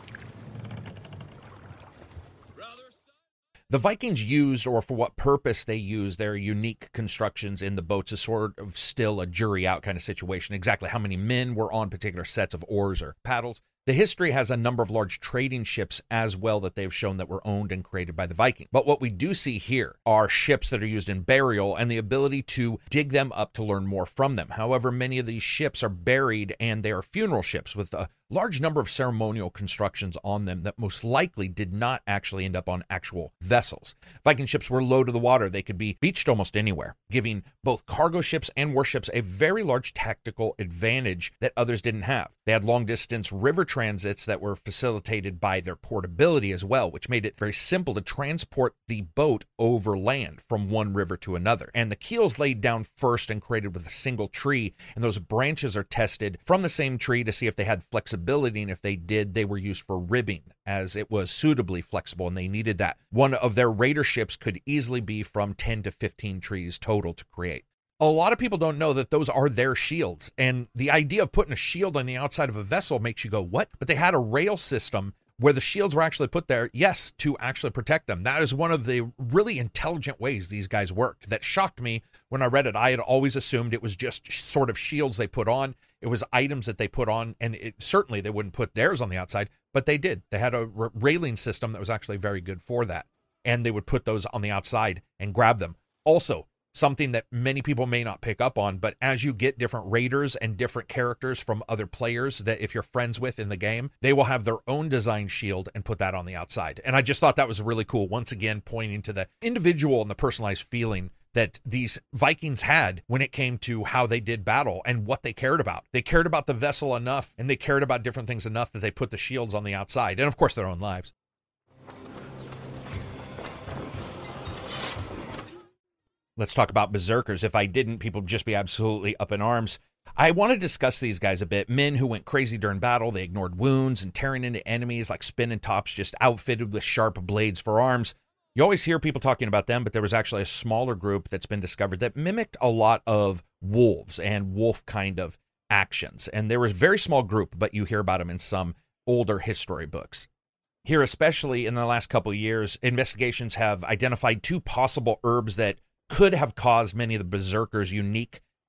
The Vikings used, or for what purpose they used, their unique constructions in the boats is sort of still a jury out kind of situation. Exactly how many men were on particular sets of oars or paddles. The history has a number of large trading ships as well that they've shown that were owned and created by the Vikings. But what we do see here are ships that are used in burial and the ability to dig them up to learn more from them. However, many of these ships are buried and they are funeral ships with a large number of ceremonial constructions on them that most likely did not actually end up on actual vessels. Viking ships were low to the water. They could be beached almost anywhere, giving both cargo ships and warships a very large tactical advantage that others didn't have. They had long-distance river transits that were facilitated by their portability as well, which made it very simple to transport the boat over land from one river to another. And the keel's laid down first and created with a single tree, and those branches are tested from the same tree to see if they had flexibility, and if they did, they were used for ribbing, as it was suitably flexible, and they needed that. One of their raider ships could easily be from 10 to 15 trees total to create. A lot of people don't know that those are their shields, and the idea of putting a shield on the outside of a vessel makes you go, what? But they had a rail system where the shields were actually put there, yes, to actually protect them. That is one of the really intelligent ways these guys worked. That shocked me when I read it. I had always assumed it was just sort of shields they put on. It was items that they put on, and certainly they wouldn't put theirs on the outside, but they did. They had a railing system that was actually very good for that, and they would put those on the outside and grab them. Also, something that many people may not pick up on, but as you get different raiders and different characters from other players that if you're friends with in the game, they will have their own design shield and put that on the outside. And I just thought that was really cool, once again pointing to the individual and the personalized feeling that these Vikings had when it came to how they did battle and what they cared about. They cared about the vessel enough, and they cared about different things enough that they put the shields on the outside, and of course their own lives. Let's talk about Berserkers. If I didn't, people would just be absolutely up in arms. I want to discuss these guys a bit. Men who went crazy during battle. They ignored wounds and tearing into enemies like spinning tops, just outfitted with sharp blades for arms. You always hear people talking about them, but there was actually a smaller group that's been discovered that mimicked a lot of wolves and wolf kind of actions. And there was a very small group, but you hear about them in some older history books. Here, especially in the last couple of years, investigations have identified two possible herbs that could have caused many of the Berserkers' unique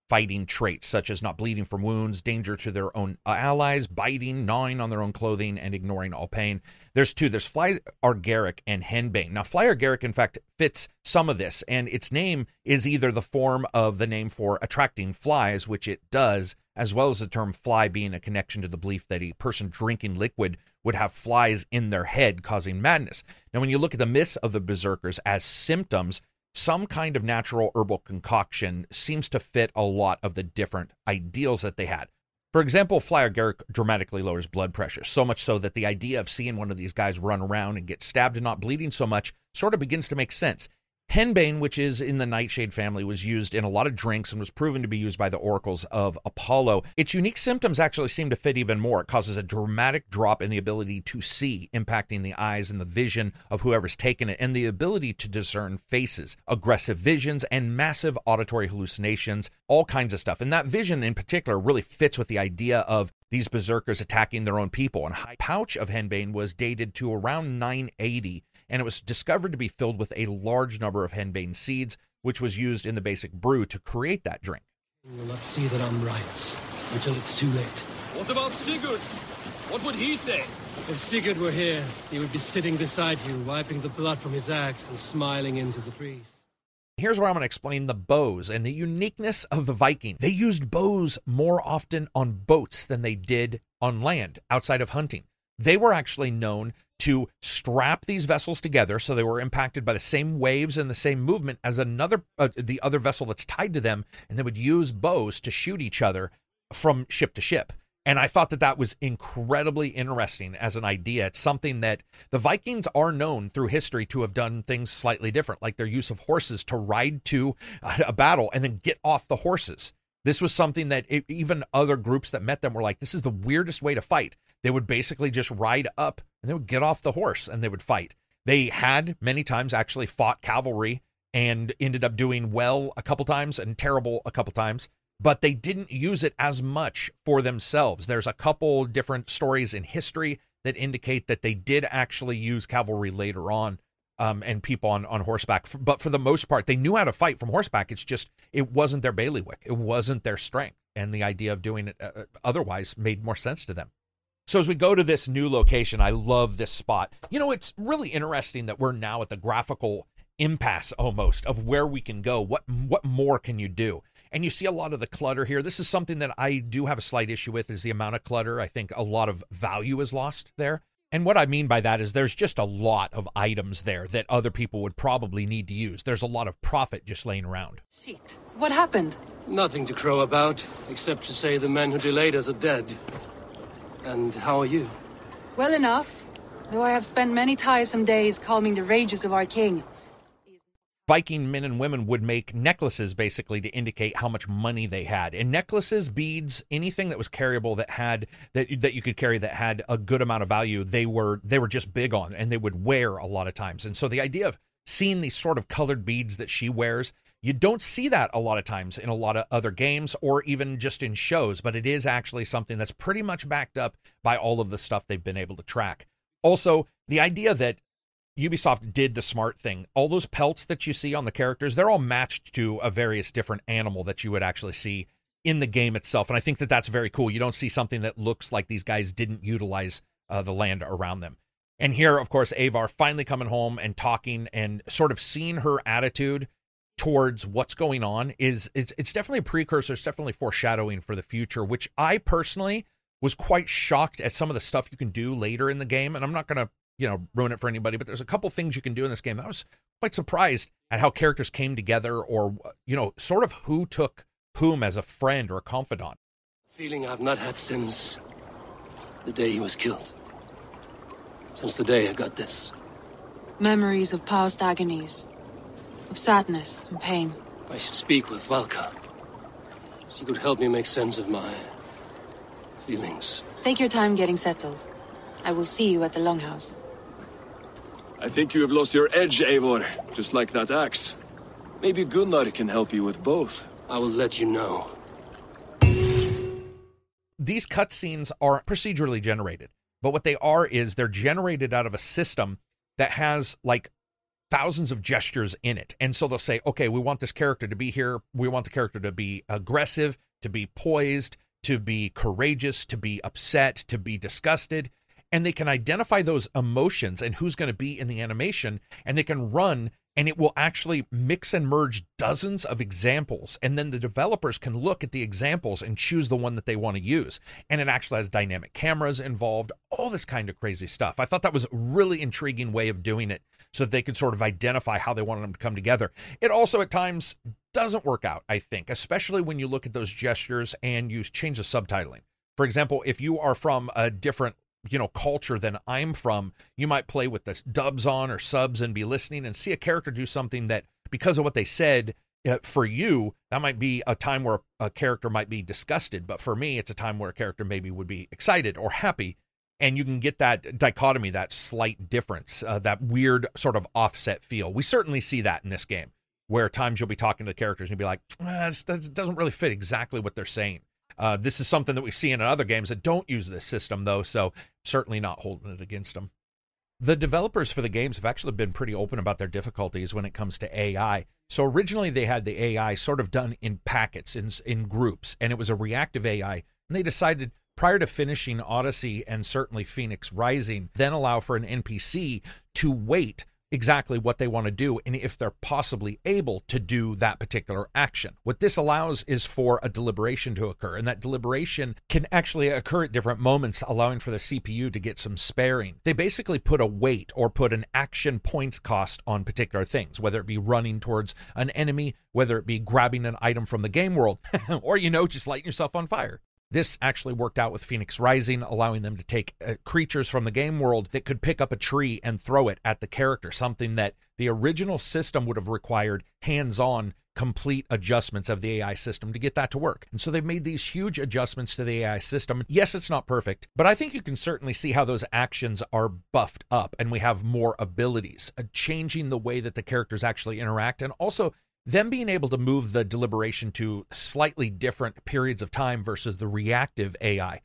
fighting traits, such as not bleeding from wounds, danger to their own allies, biting, gnawing on their own clothing, and ignoring all pain. There's two. There's Fly Argaric and Henbane. Now, Fly Argaric, in fact, fits some of this, and its name is either the form of the name for attracting flies, which it does, as well as the term fly being a connection to the belief that a person drinking liquid would have flies in their head causing madness. Now, when you look at the myths of the Berserkers as symptoms, some kind of natural herbal concoction seems to fit a lot of the different ideals that they had. For example, Fly Argaric dramatically lowers blood pressure, so much so that the idea of seeing one of these guys run around and get stabbed and not bleeding so much sort of begins to make sense. Henbane, which is in the Nightshade family, was used in a lot of drinks and was proven to be used by the oracles of Apollo. Its unique symptoms actually seem to fit even more. It causes a dramatic drop in the ability to see, impacting the eyes and the vision of whoever's taken it, and the ability to discern faces, aggressive visions, and massive auditory hallucinations, all kinds of stuff. And that vision in particular really fits with the idea of these berserkers attacking their own people. And a pouch of Henbane was dated to around 980, and it was discovered to be filled with a large number of henbane seeds, which was used in the basic brew to create that drink. You will not see that I'm right until it's too late. What about Sigurd? What would he say? If Sigurd were here, he would be sitting beside you, wiping the blood from his axe and smiling into the breeze. Here's where I'm going to explain the bows and the uniqueness of the Viking. They used bows more often on boats than they did on land outside of hunting. They were actually known to strap these vessels together so they were impacted by the same waves and the same movement as the other vessel that's tied to them, and they would use bows to shoot each other from ship to ship. And I thought that that was incredibly interesting as an idea. It's something that the Vikings are known through history to have done things slightly different, like their use of horses to ride to a battle and then get off the horses. This was something that even other groups that met them were like, this is the weirdest way to fight. They would basically just ride up and they would get off the horse and they would fight. They had many times actually fought cavalry and ended up doing well a couple times and terrible a couple times, but they didn't use it as much for themselves. There's a couple different stories in history that indicate that they did actually use cavalry later on, and people on horseback. But for the most part, they knew how to fight from horseback. It's just, it wasn't their bailiwick. It wasn't their strength. And the idea of doing it otherwise made more sense to them. So as we go to this new location, I love this spot. You know, it's really interesting that we're now at the graphical impasse almost of where we can go. What more can you do? And you see a lot of the clutter here. This is something that I do have a slight issue with, is the amount of clutter. I think a lot of value is lost there. And what I mean by that is there's just a lot of items there that other people would probably need to use. There's a lot of profit just laying around. Shit. What happened? Nothing to crow about, except to say the men who delayed us are dead. And how are you? Well enough, though I have spent many tiresome days calming the rages of our king. Viking men and women would make necklaces basically to indicate how much money they had. And necklaces, beads, anything that was carryable that you could carry that had a good amount of value, they were just big on, and they would wear a lot of times. And so the idea of seeing these sort of colored beads that she wears, you don't see that a lot of times in a lot of other games or even just in shows, but it is actually something that's pretty much backed up by all of the stuff they've been able to track. Also, the idea that Ubisoft did the smart thing. All those pelts that you see on the characters, they're all matched to a various different animal that you would actually see in the game itself. And I think that that's very cool. You don't see something that looks like these guys didn't utilize the land around them. And here, of course, Avar finally coming home and talking and sort of seeing her attitude towards what's going on it's definitely a precursor. It's definitely foreshadowing for the future, which I personally was quite shocked at some of the stuff you can do later in the game. And I'm not going to, ruin it for anybody, but there's a couple things you can do in this game. I was quite surprised at how characters came together, or, sort of who took whom as a friend or a confidant. Feeling I've not had since the day he was killed. Since the day I got this. Memories of past agonies, of sadness and pain. I should speak with Valka. She could help me make sense of my feelings. Take your time getting settled. I will see you at the Longhouse. I think you have lost your edge, Eivor, just like that axe. Maybe Gunnar can help you with both. I will let you know. These cutscenes are procedurally generated, but what they are is they're generated out of a system that has like thousands of gestures in it. And so they'll say, okay, we want this character to be here. We want the character to be aggressive, to be poised, to be courageous, to be upset, to be disgusted. And they can identify those emotions and who's going to be in the animation, and they can run, and it will actually mix and merge dozens of examples. And then the developers can look at the examples and choose the one that they want to use. And it actually has dynamic cameras involved, all this kind of crazy stuff. I thought that was a really intriguing way of doing it so that they could sort of identify how they wanted them to come together. It also at times doesn't work out, I think, especially when you look at those gestures and you change the subtitling. For example, if you are from a different culture than I'm from, you might play with the dubs on or subs and be listening and see a character do something that, because of what they said, for you, that might be a time where a character might be disgusted. But for me, it's a time where a character maybe would be excited or happy. And you can get that dichotomy, that slight difference, that weird sort of offset feel. We certainly see that in this game, where at times you'll be talking to the characters and you'll be like, this doesn't really fit exactly what they're saying. This is something that we see in other games that don't use this system, though, so certainly not holding it against them. The developers for the games have actually been pretty open about their difficulties when it comes to AI. So originally they had the AI sort of done in packets, in groups, and it was a reactive AI. And they decided prior to finishing Odyssey and certainly Phoenix Rising, then allow for an NPC to wait exactly what they want to do and if they're possibly able to do that particular action. What this allows is for a deliberation to occur, and that deliberation can actually occur at different moments, allowing for the CPU to get some sparing. They basically put a weight or put an action points cost on particular things, whether it be running towards an enemy, whether it be grabbing an item from the game world, or just lighting yourself on fire. This actually worked out with Phoenix Rising, allowing them to take creatures from the game world that could pick up a tree and throw it at the character, something that the original system would have required hands-on, complete adjustments of the AI system to get that to work. And so they've made these huge adjustments to the AI system. Yes, it's not perfect, but I think you can certainly see how those actions are buffed up and we have more abilities, changing the way that the characters actually interact, and also them being able to move the deliberation to slightly different periods of time versus the reactive AI.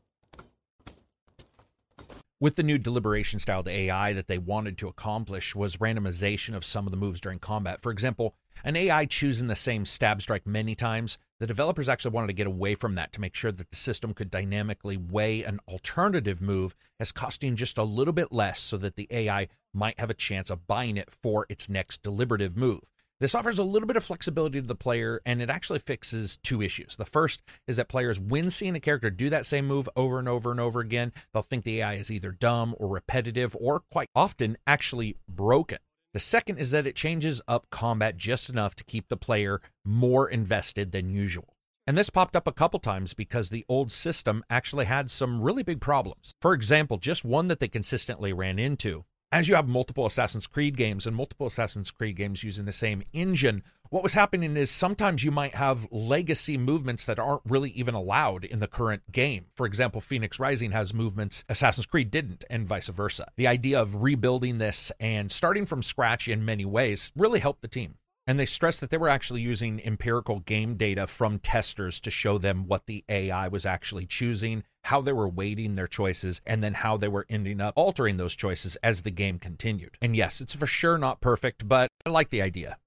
With the new deliberation styled AI that they wanted to accomplish was randomization of some of the moves during combat. For example, an AI choosing the same stab strike many times, the developers actually wanted to get away from that to make sure that the system could dynamically weigh an alternative move as costing just a little bit less so that the AI might have a chance of buying it for its next deliberative move. This offers a little bit of flexibility to the player, and it actually fixes two issues. The first is that players, when seeing a character do that same move over and over and over again, they'll think the AI is either dumb or repetitive or quite often actually broken. The second is that it changes up combat just enough to keep the player more invested than usual. And this popped up a couple times because the old system actually had some really big problems. For example, just one that they consistently ran into. As you have multiple Assassin's Creed games and multiple Assassin's Creed games using the same engine, what was happening is sometimes you might have legacy movements that aren't really even allowed in the current game. For example, Phoenix Rising has movements Assassin's Creed didn't, and vice versa. The idea of rebuilding this and starting from scratch in many ways really helped the team. And they stressed that they were actually using empirical game data from testers to show them what the AI was actually choosing, how they were weighting their choices, and then how they were ending up altering those choices as the game continued. And yes, it's for sure not perfect, but I like the idea.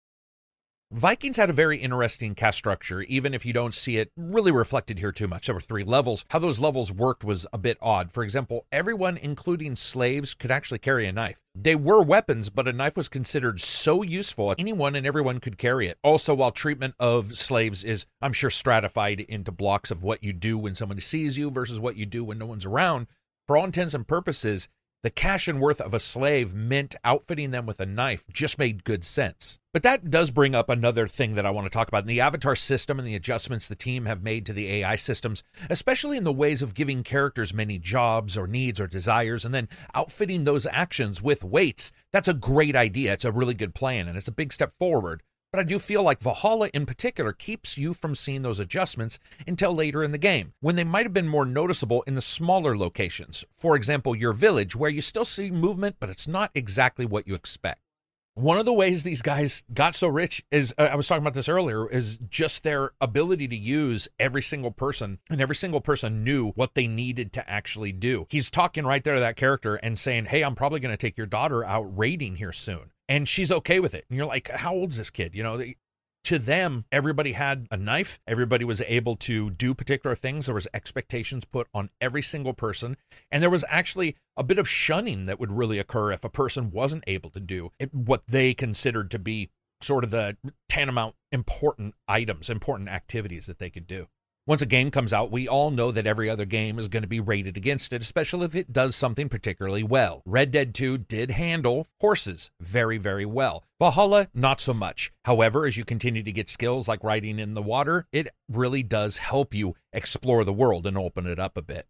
Vikings had a very interesting cast structure, even if you don't see it really reflected here too much. There were 3 levels. How those levels worked was a bit odd. For example, everyone, including slaves, could actually carry a knife. They were weapons, but a knife was considered so useful, anyone and everyone could carry it. Also, while treatment of slaves is, I'm sure, stratified into blocks of what you do when somebody sees you versus what you do when no one's around, for all intents and purposes, the cash and worth of a slave meant outfitting them with a knife just made good sense. But that does bring up another thing that I want to talk about. In the avatar system and the adjustments the team have made to the AI systems, especially in the ways of giving characters many jobs or needs or desires, and then outfitting those actions with weights, that's a great idea. It's a really good plan, and it's a big step forward. But I do feel like Valhalla in particular keeps you from seeing those adjustments until later in the game, when they might have been more noticeable in the smaller locations. For example, your village, where you still see movement, but it's not exactly what you expect. One of the ways these guys got so rich is, I was talking about this earlier, is just their ability to use every single person, and every single person knew what they needed to actually do. He's talking right there to that character and saying, hey, I'm probably going to take your daughter out raiding here soon. And she's okay with it. And you're like, how old's this kid? You know, to them, everybody had a knife. Everybody was able to do particular things. There was expectations put on every single person. And there was actually a bit of shunning that would really occur if a person wasn't able to do what they considered to be sort of the tantamount important items, important activities that they could do. Once a game comes out, we all know that every other game is going to be rated against it, especially if it does something particularly well. Red Dead 2 did handle horses very, very well. Valhalla, not so much. However, as you continue to get skills like riding in the water, it really does help you explore the world and open it up a bit.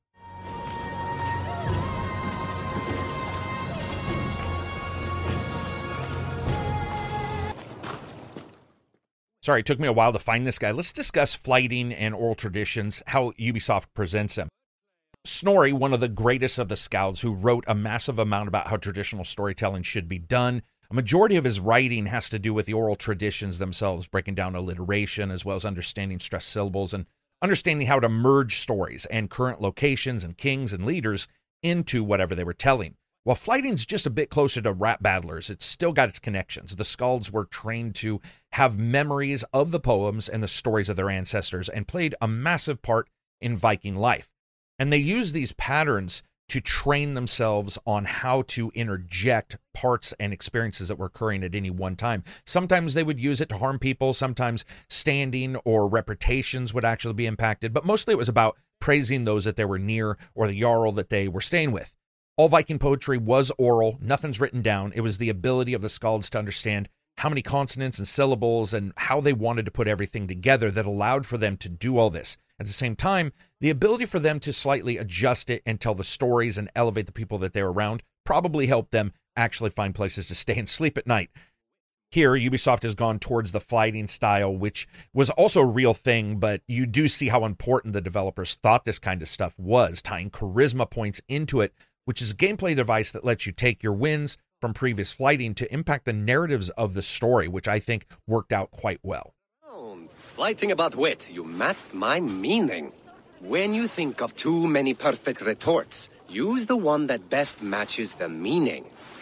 Sorry, it took me a while to find this guy. Let's discuss flighting and oral traditions, how Ubisoft presents them. Snorri, one of the greatest of the Scalds, who wrote a massive amount about how traditional storytelling should be done. A majority of his writing has to do with the oral traditions themselves, breaking down alliteration, as well as understanding stressed syllables and understanding how to merge stories and current locations and kings and leaders into whatever they were telling. While flighting's just a bit closer to rap battlers, it's still got its connections. The Scalds were trained to have memories of the poems and the stories of their ancestors and played a massive part in Viking life. And they used these patterns to train themselves on how to interject parts and experiences that were occurring at any one time. Sometimes they would use it to harm people. Sometimes standing or reputations would actually be impacted. But mostly it was about praising those that they were near or the Jarl that they were staying with. All Viking poetry was oral, nothing's written down. It was the ability of the Scalds to understand how many consonants and syllables and how they wanted to put everything together that allowed for them to do all this. At the same time, the ability for them to slightly adjust it and tell the stories and elevate the people that they're around probably helped them actually find places to stay and sleep at night. Here, Ubisoft has gone towards the flighting style, which was also a real thing, but you do see how important the developers thought this kind of stuff was, tying charisma points into it, which is a gameplay device that lets you take your wins from previous flighting to impact the narratives of the story, which I think worked out quite well. Flighting about wit, you matched my meaning. When you think of too many perfect retorts, use the one that best matches the meaning.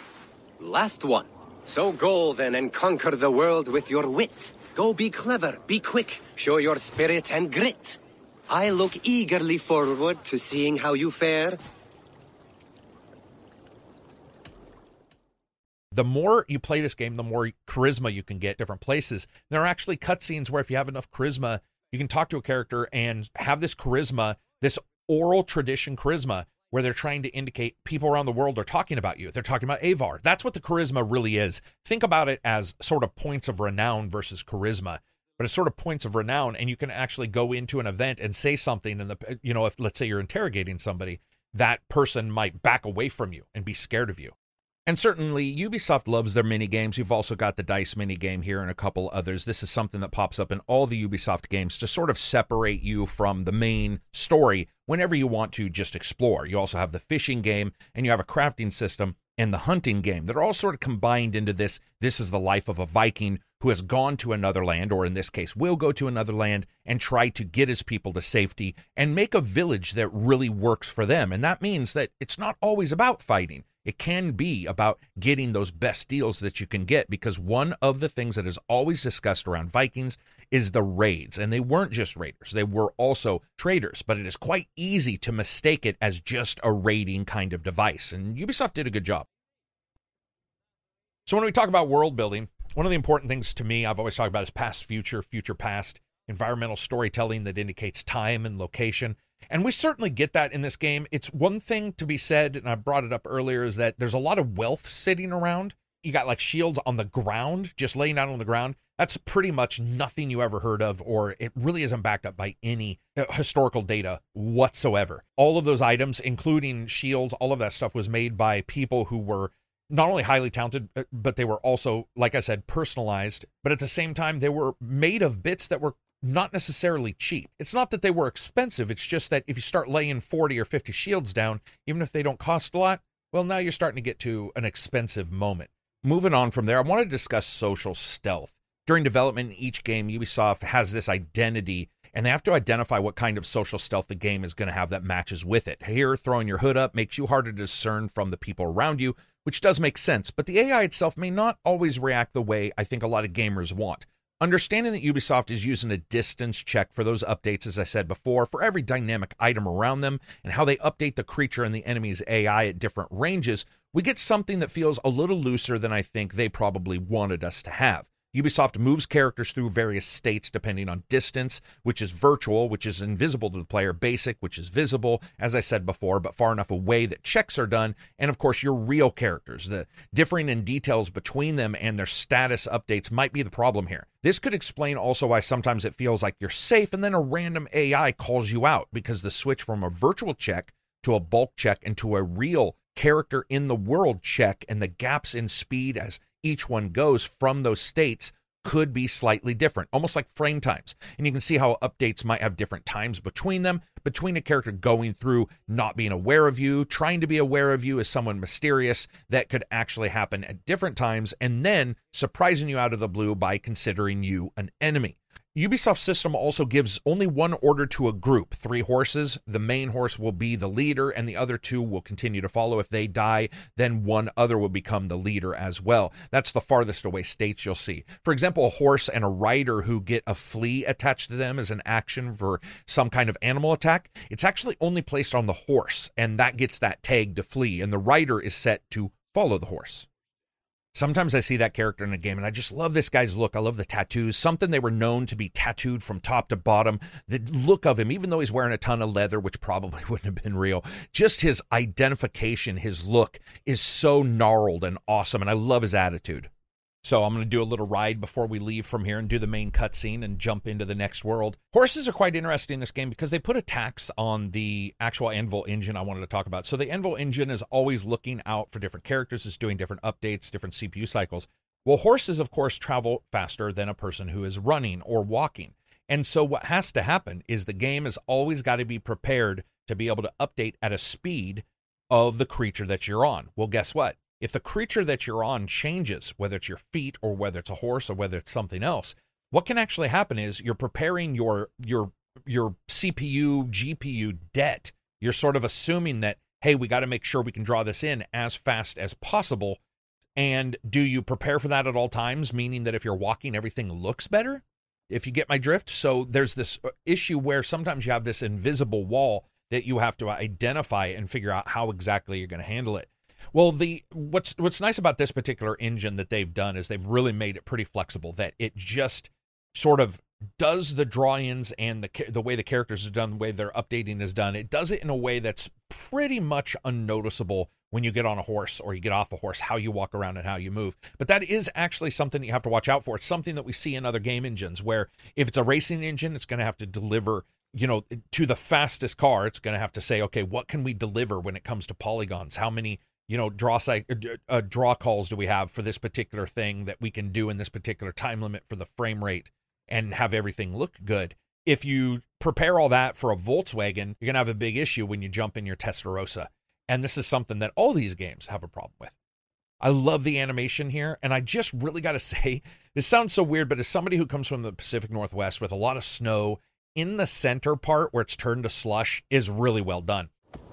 Last one. So go then and conquer the world with your wit. Go be clever, be quick, show your spirit and grit. I look eagerly forward to seeing how you fare. The more you play this game, the more charisma you can get different places. There are actually cutscenes where if you have enough charisma, you can talk to a character and have this charisma, this oral tradition charisma, where they're trying to indicate people around the world are talking about you. They're talking about Avar. That's what the charisma really is. Think about it as sort of points of renown versus charisma, but it's sort of points of renown, and you can actually go into an event and say something, and if let's say you're interrogating somebody, that person might back away from you and be scared of you. And certainly, Ubisoft loves their mini-games. You've also got the dice mini-game here and a couple others. This is something that pops up in all the Ubisoft games to sort of separate you from the main story whenever you want to just explore. You also have the fishing game, and you have a crafting system and the hunting game that are all sort of combined into this. This is the life of a Viking who has gone to another land, or in this case, will go to another land and try to get his people to safety and make a village that really works for them. And that means that it's not always about fighting. It can be about getting those best deals that you can get, because one of the things that is always discussed around Vikings is the raids. And they weren't just raiders, they were also traders, but it is quite easy to mistake it as just a raiding kind of device. And Ubisoft did a good job. So when we talk about world building, one of the important things to me, I've always talked about is past, future, future, past, environmental storytelling that indicates time and location. And we certainly get that in this game. It's one thing to be said, and I brought it up earlier, is that there's a lot of wealth sitting around. You got like shields on the ground, just laying out on the ground. That's pretty much nothing you ever heard of, or it really isn't backed up by any historical data whatsoever. All of those items, including shields, all of that stuff was made by people who were not only highly talented, but they were also, like I said, personalized. But at the same time, they were made of bits that were not necessarily cheap. It's not that they were expensive. It's just that if you start laying 40 or 50 shields down, even if they don't cost a lot, well, now you're starting to get to an expensive moment. Moving on from there, I want to discuss social stealth. During development in each game, Ubisoft has this identity, and they have to identify what kind of social stealth the game is going to have that matches with it. Here, throwing your hood up makes you harder to discern from the people around you, which does make sense, but the AI itself may not always react the way I think a lot of gamers want. Understanding that Ubisoft is using a distance check for those updates, as I said before, for every dynamic item around them, and how they update the creature and the enemy's AI at different ranges, we get something that feels a little looser than I think they probably wanted us to have. Ubisoft moves characters through various states depending on distance, which is virtual, which is invisible to the player, basic, which is visible, as I said before, but far enough away that checks are done, and of course your real characters. The differing in details between them and their status updates might be the problem here. This could explain also why sometimes it feels like you're safe and then a random AI calls you out, because the switch from a virtual check to a bulk check and to a real character in the world check, and the gaps in speed as each one goes from those states could be slightly different, almost like frame times. And you can see how updates might have different times between them, between a character going through not being aware of you, trying to be aware of you as someone mysterious that could actually happen at different times, and then surprising you out of the blue by considering you an enemy. Ubisoft's system also gives only one order to a group, 3 horses. The main horse will be the leader, and the other 2 will continue to follow. If they die, then one other will become the leader as well. That's the farthest away states you'll see. For example, a horse and a rider who get a flea attached to them as an action for some kind of animal attack, it's actually only placed on the horse, and that gets that tag to flee, and the rider is set to follow the horse. Sometimes I see that character in a game, and I just love this guy's look. I love the tattoos, something they were known to be tattooed from top to bottom. The look of him, even though he's wearing a ton of leather, which probably wouldn't have been real, just his identification, his look is so gnarled and awesome, and I love his attitude. So I'm going to do a little ride before we leave from here and do the main cutscene and jump into the next world. Horses are quite interesting in this game because they put a tax on the actual Anvil engine I wanted to talk about. So the Anvil engine is always looking out for different characters, it's doing different updates, different CPU cycles. Well, horses, of course, travel faster than a person who is running or walking. And so what has to happen is the game has always got to be prepared to be able to update at a speed of the creature that you're on. Well, guess what? If the creature that you're on changes, whether it's your feet or whether it's a horse or whether it's something else, what can actually happen is you're preparing your CPU, GPU debt. You're sort of assuming that, hey, we got to make sure we can draw this in as fast as possible. And do you prepare for that at all times, meaning that if you're walking, everything looks better? If you get my drift? So there's this issue where sometimes you have this invisible wall that you have to identify and figure out how exactly you're going to handle it. Well, what's nice about this particular engine that they've done is they've really made it pretty flexible, that it just sort of does the draw-ins and the way the characters are done, the way their updating is done. It does it in a way that's pretty much unnoticeable when you get on a horse or you get off a horse, how you walk around and how you move. But that is actually something you have to watch out for. It's something that we see in other game engines where if it's a racing engine, it's going to have to deliver, to the fastest car. It's going to have to say, okay, what can we deliver when it comes to polygons? How many draw calls do we have for this particular thing that we can do in this particular time limit for the frame rate and have everything look good? If you prepare all that for a Volkswagen, you're going to have a big issue when you jump in your Testarossa. And this is something that all these games have a problem with. I love the animation here, and I just really got to say, this sounds so weird, but as somebody who comes from the Pacific Northwest with a lot of snow, in the center part where it's turned to slush is really well done.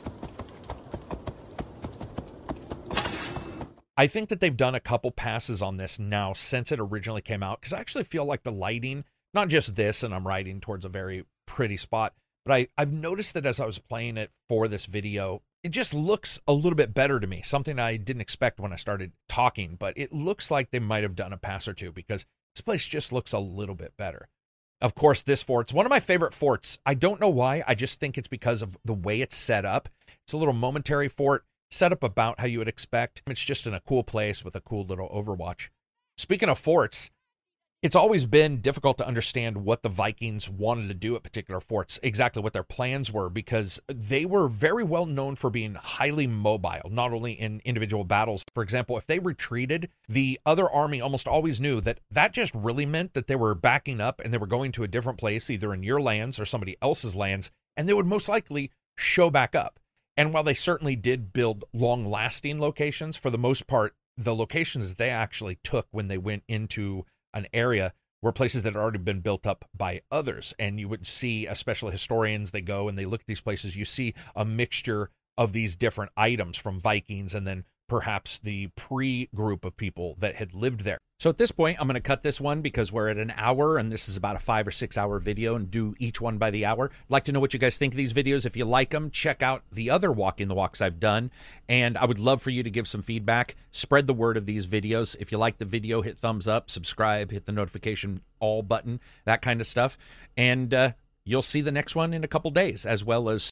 I think that they've done a couple passes on this now since it originally came out, because I actually feel like the lighting, not just this, and I'm riding towards a very pretty spot, but I've noticed that as I was playing it for this video, it just looks a little bit better to me, something I didn't expect when I started talking, but it looks like they might have done a pass or two because this place just looks a little bit better. Of course, this fort's one of my favorite forts. I don't know why. I just think it's because of the way it's set up. It's a little momentary fort, set up about how you would expect. It's just in a cool place with a cool little Overwatch. Speaking of forts, it's always been difficult to understand what the Vikings wanted to do at particular forts, exactly what their plans were, because they were very well known for being highly mobile, not only in individual battles. For example, if they retreated, the other army almost always knew that that just really meant that they were backing up and they were going to a different place, either in your lands or somebody else's lands, and they would most likely show back up. And while they certainly did build long-lasting locations, for the most part, the locations that they actually took when they went into an area were places that had already been built up by others. And you would see, especially historians, they go and they look at these places, you see a mixture of these different items from Vikings and then perhaps the pre-group of people that had lived there. So at this point, I'm going to cut this one because we're at an hour and this is about a 5 or 6 hour video and do each one by the hour. I'd like to know what you guys think of these videos. If you like them, check out the other Walking the Walks I've done. And I would love for you to give some feedback. Spread the word of these videos. If you like the video, hit thumbs up, subscribe, hit the notification all button, that kind of stuff. And you'll see the next one in a couple days, as well as